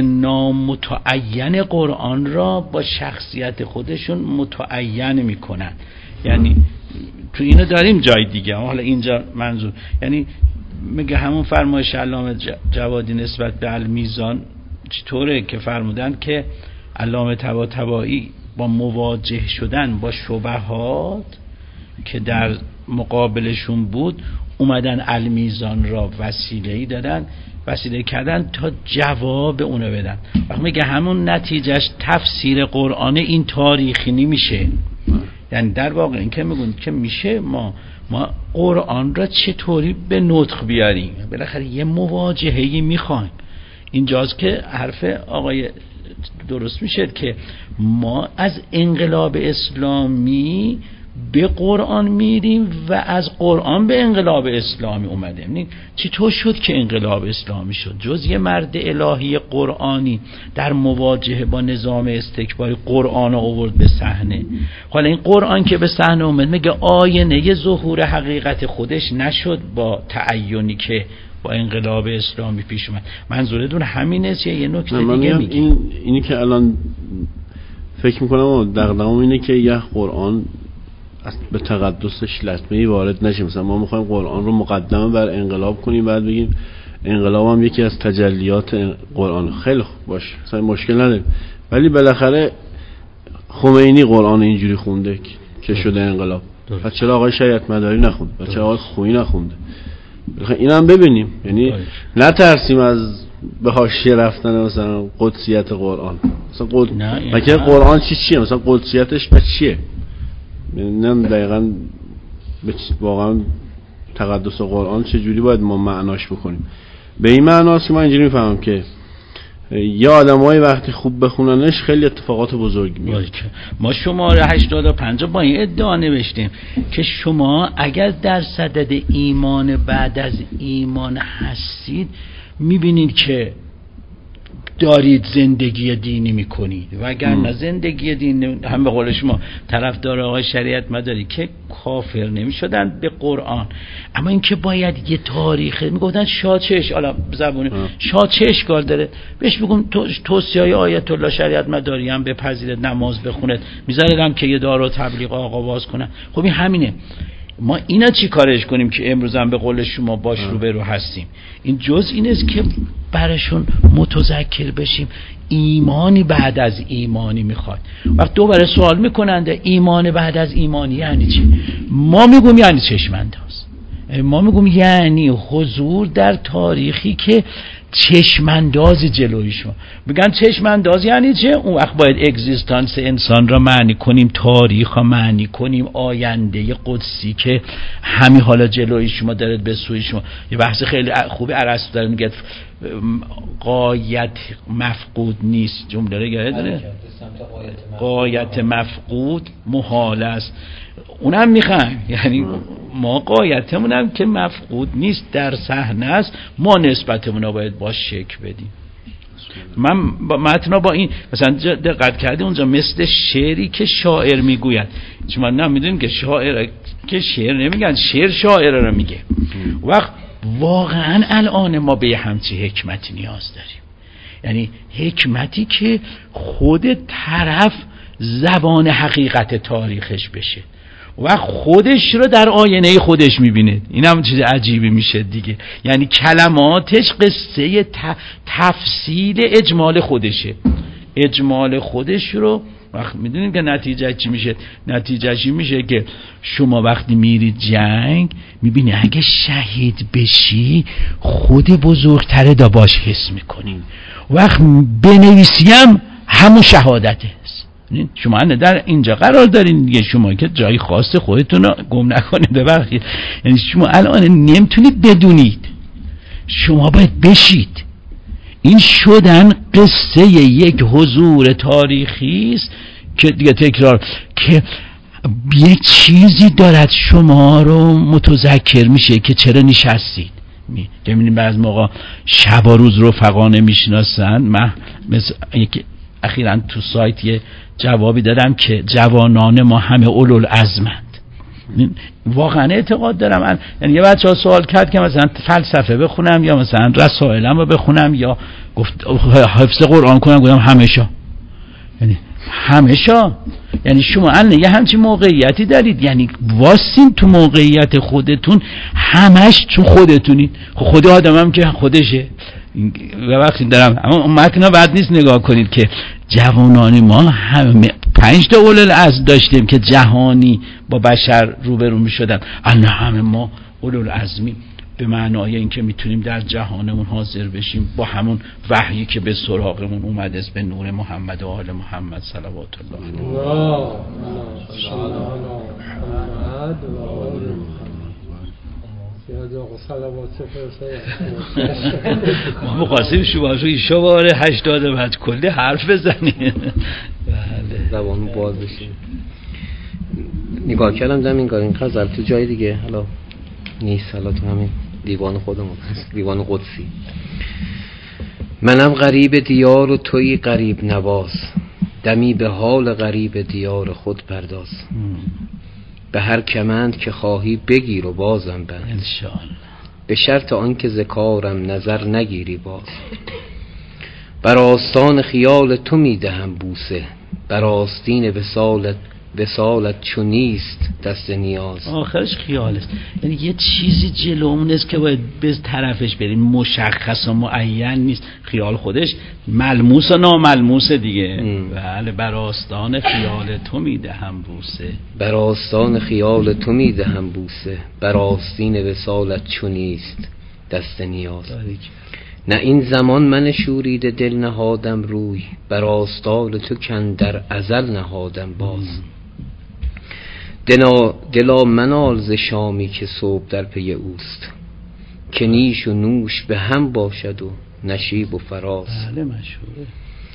نامتعین قرآن را با شخصیت خودشون متعین میکنن، یعنی تو اینو داریم جای دیگه، حالا اینجا منظور یعنی میگه همون فرمایش علامه جوادی نسبت به المیزان چطوره که فرمودن که علامه طباطبایی با مواجه شدن با شبهات که در مقابلشون بود اومدن المیزان را وسیله‌ای دادن، وسیله کردن تا جواب اونو بدن. وقتی میگه همون نتیجهش تفسیر قرآن این تاریخی نمیشه، یعنی در واقع این که میگن که میشه ما ما قرآن را چطوری به نطق بیاریم، بالاخره یه مواجهه‌ای میخوایم. اینجاست که حرف آقای درست میشه که ما از انقلاب اسلامی به قرآن میریم و از قرآن به انقلاب اسلامی اومدیم. چطور شد که انقلاب اسلامی شد؟ جز یه مرد الهی قرآنی در مواجهه با نظام استکباری قرآن آورد به صحنه. حالا این قرآن که به صحنه اومد میگه آینه ظهور حقیقت خودش نشد با تعینی که با انقلاب اسلامی پیش اومد. منظورتون همینه چه یه نکته دیگه میگی؟ این اینی که الان فکر میکنم دغدغه‌م اینه که یه قرآن به تقدسش لطمه‌ای وارد نشه. مثلا ما میخوایم قرآن رو مقدمه بر انقلاب کنیم، بعد بگیم انقلاب هم یکی از تجلیات قرآن. خیلی خوب باشه، مثلا مشکل نداریم، ولی بالاخره خمینی قرآن اینجوری خونده که شده انقلاب. پس چرا آقای شریعت مداری نخونده؟ پس چرا آقای خویی نخونده؟ اینا هم ببینیم، یعنی نترسیم از به حاشیه رفتن مثلا قدسیت قرآن. مثلا قد... مگه قرآن چی چیه؟ مثلا قدسیتش به چیه؟ نه دقیقاً به واقعا تقدس قرآن چه جوری باید ما معناش بکنیم؟ به این معناست که من اینجوری میفهمم که یه آدمای وقتی خوب بخوننش خیلی اتفاقات بزرگی میاد. ما شماره هشتاد و پنج با این ادعا نوشتیم که شما اگر در صدد ایمان بعد از ایمان هستید میبینید که دارید زندگی دینی میکنید و اگر نه زندگی دینی، هم به قول شما طرفدار آقای شریعت مداری که کافر نمیشدن به قرآن، اما اینکه باید یه تاریخ میگفتن شاه چه اش حالا زبونه شاه چه اشکال داره بهش بگم توصیه آیت الله شریعت مداری هم بپذیرید، نماز بخونید، میذارم که یه دارو تبلیغ آقا باز کنن. خب این همینه. ما اینا چی کارش کنیم که امروز هم به قول شما باش رو به رو هستیم؟ این جز این است که برشون متذکر بشیم ایمانی بعد از ایمانی میخواد. وقت دوباره سوال میکننده ایمان بعد از ایمانی یعنی چی؟ ما میگم یعنی چشمانداز، ما میگم یعنی حضور در تاریخی که چشمانداز جلوی شما. میگن چشمانداز یعنی چه؟ اون وقت باید اگزیستانس انسان را معنی کنیم، تاریخ را معنی کنیم، آینده قدسی که همین حالا جلوی شما دارد به سوی شما. یه بحث خیلی خوبی ارسطو داره میگه غایت مفقود نیست، جمله رو یاد داره، غایت مفقود محال است. اونم میخوایم، یعنی ما غایتمون هم که مفقود نیست در صحنه است، ما نسبتمون رو باید باش شک بدیم. من با متن با این مثلا دقت کردی اونجا مثل شعری که شاعر میگوید، شما نمیدونید که شاعر که شعر نمیگن، شعر شاعر رو میگه. وقت واقعا الان ما به همچی حکمتی نیاز داریم، یعنی حکمتی که خود طرف زبان حقیقت تاریخش بشه و خودش رو در آینه خودش میبینه. این هم چیز عجیبی میشه دیگه، یعنی کلماتش قصه ت... تفصیل اجمال خودشه، اجمال خودش رو وقت میدونید که نتیجه چی میشه؟ نتیجه چی میشه که شما وقتی میرید جنگ میبینی اگه شهید بشی خود بزرگتره دا باش حس میکنی، وقت بنویسیم همون شهادته است. شما در اینجا قرار دارین دیگه، شما که جای خاص خودتون رو گم نکنید ببخشید، یعنی شما الان نمیتونید بدونید، شما باید بشید. این شدن قصه یک حضور تاریخی است که دیگه تکرار که یک چیزی دارد شما رو متذکر میشه که چرا نشستید. میبینیم بعض موقع شب و روز رفقانه میشناسن. من مثل اخیراً تو سایت یه جوابی دادم که جوانان ما همه اولوالعزمند. واقعا اعتقاد دارم. یعنی یه بچه ها سوال کرد که مثلا فلسفه بخونم یا مثلا رسائلم رو بخونم یا گفت حفظ قرآن کنم، گفتم همیشه، یعنی همیشه. یعنی شما الان یه همچین موقعیتی دارید، یعنی واسین تو موقعیت خودتون، همش تو خودتونید. خود آدم هم که خودشه ببخشید دارم، اما متن بعد نیست نگاه کنید که جوانان ما همه پنج تا اولوالعزم داشتیم که جهانی با بشر روبرو می شدن، الان همه ما اولوالعزمی به معنای اینکه میتونیم در جهانمون حاضر بشیم با همون وحیی که به سراغمون اومده است، به نور محمد و آل محمد صلوات الله ما مقاسم شما روی شماره هشتاد بعد کلی حرف بزنیم زبان باز بشیم. نگاه کردم زمین کار این غزل تو جای دیگه حالا نیست، حالا تو همین دیوان خودمون هست، دیوان قدسی. منم غریب دیار و توی غریب نواز، دمی به حال غریب دیار خود پرداز. به هر کمند که خواهی بگیر و بازم بند، انشاءالله. به شرط آنکه ذکارم نظر نگیری باز. بر آستان خیال تو میدهم بوسه، بر آستین وصالت وصالت چو نیست دست نیاز. آخرش خیال است، یعنی یه چیزی جلومون است که باید به طرفش بریم، مشخص و معین نیست. خیال خودش ملموس و ناملموس دیگه. بله، بر آستان خیال تو میدهم بوسه، بر آستان خیال تو میدهم بوسه، بر آستین وصالت چو نیست دست نیاز. نه این زمان من شوریده دل نهادم روی، بر آستان تو کاندر ازل نهادم باز. دلا, دلا منال ز شامی که صبح در پی اوست، که نیش و نوش به هم باشد و نشیب و فراز. بله مشهوره.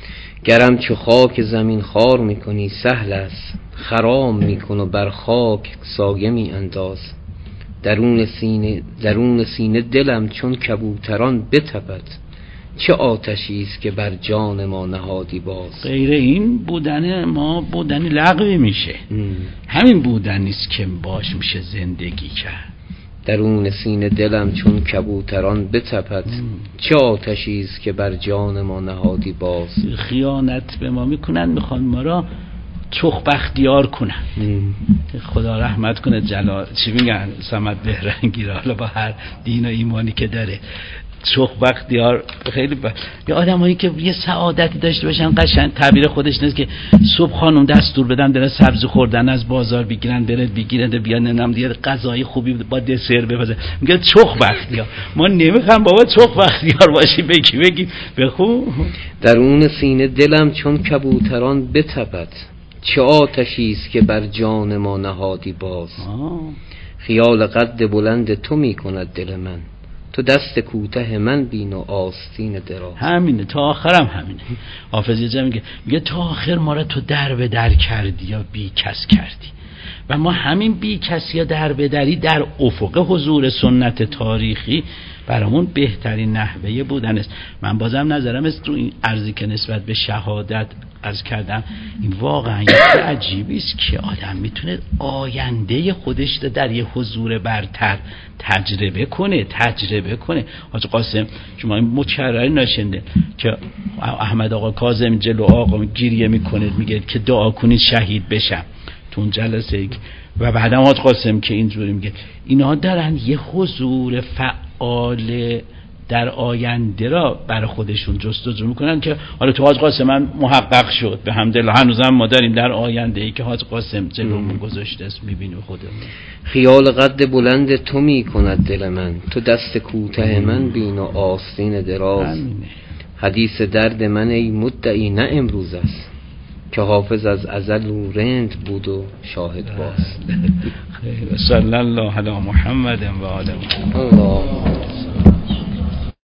گرم چو خاک زمین خار میکنی سهل است، خرام میکن و بر خاک سایه می انداز. درون سینه درون سینه دلم چون کبوتران بتپد، چه آتشی است که بر جان ما نهادی باز. غیر این بودن ما بودن لغوی میشه. ام. همین بودن نیست که باش میشه زندگی کرد. درون سینه دلم چون کبوتران بتپد، چه آتشی است که بر جان ما نهادی باز. خیانت به ما میکنن، میخوان ما را چخ بختیار کنن. ام. خدا رحمت کنه جلال چی میگن صمد بهرنگی را، حالا با هر دین و ایمانی که داره، چخ بختیار خیلی با یه آدمایی که یه سعادتی داشته باشن، قشنگ تعبیر خودش نیست که صبح خانم دستور بدن بره سبزی خوردن از بازار بگیرن، بره بگیرن بیان نم دیگه غذای خوبی با دسر بپزه، میگه چخ بختیار. ما نمیخوام بابا چخ بختیار باشی، بگی بگی بخو. درون سینه دلم چون کبوتران بتپد، چه آتشی است که بر جان ما نهادی باز. آه. خیال قد بلند تو میکند دل من، تو دست کوته من بین و آستین دراز. همینه تا آخرم همینه. حافظ یه جا میگه میگه تا آخر ما را تو در به در کردی یا بی کس کردی، و ما همین بی کس یا در به دری در افق حضور سنت تاریخی برامون بهترین نحوه بودن است. من بازم نظرم است تو این عرضی که نسبت به شهادت عرض کردم، این واقعا یه عجیبی است که آدم میتونه آینده خودش در یه حضور برتر تجربه کنه تجربه کنه حاج قاسم شما این مکرر نشنده که احمد آقا کاظم جلو آقا گریه میکنه، میگه که دعا کنید شهید بشم تو اون جلسه، و بعدم حاج قاسم که اینجوری میگه اینا دارن یه حضور فعال در آینده را برای خودشون جستجو میکنن که حالا تو حاج قاسم من محقق شد به حمدالله، هنوزم ما داریم در آینده ای که حاج قاسم جلومون گذاشته است میبینیم خودمون. خیال قد بلند تو میکند دل من، تو دست کوته من بین و آستین دراز. حدیث درد من ای مدعی نه امروز است، که حافظ از ازل و رند بود و شاهد باز. خیر صلی الله علی محمد و آله محمد.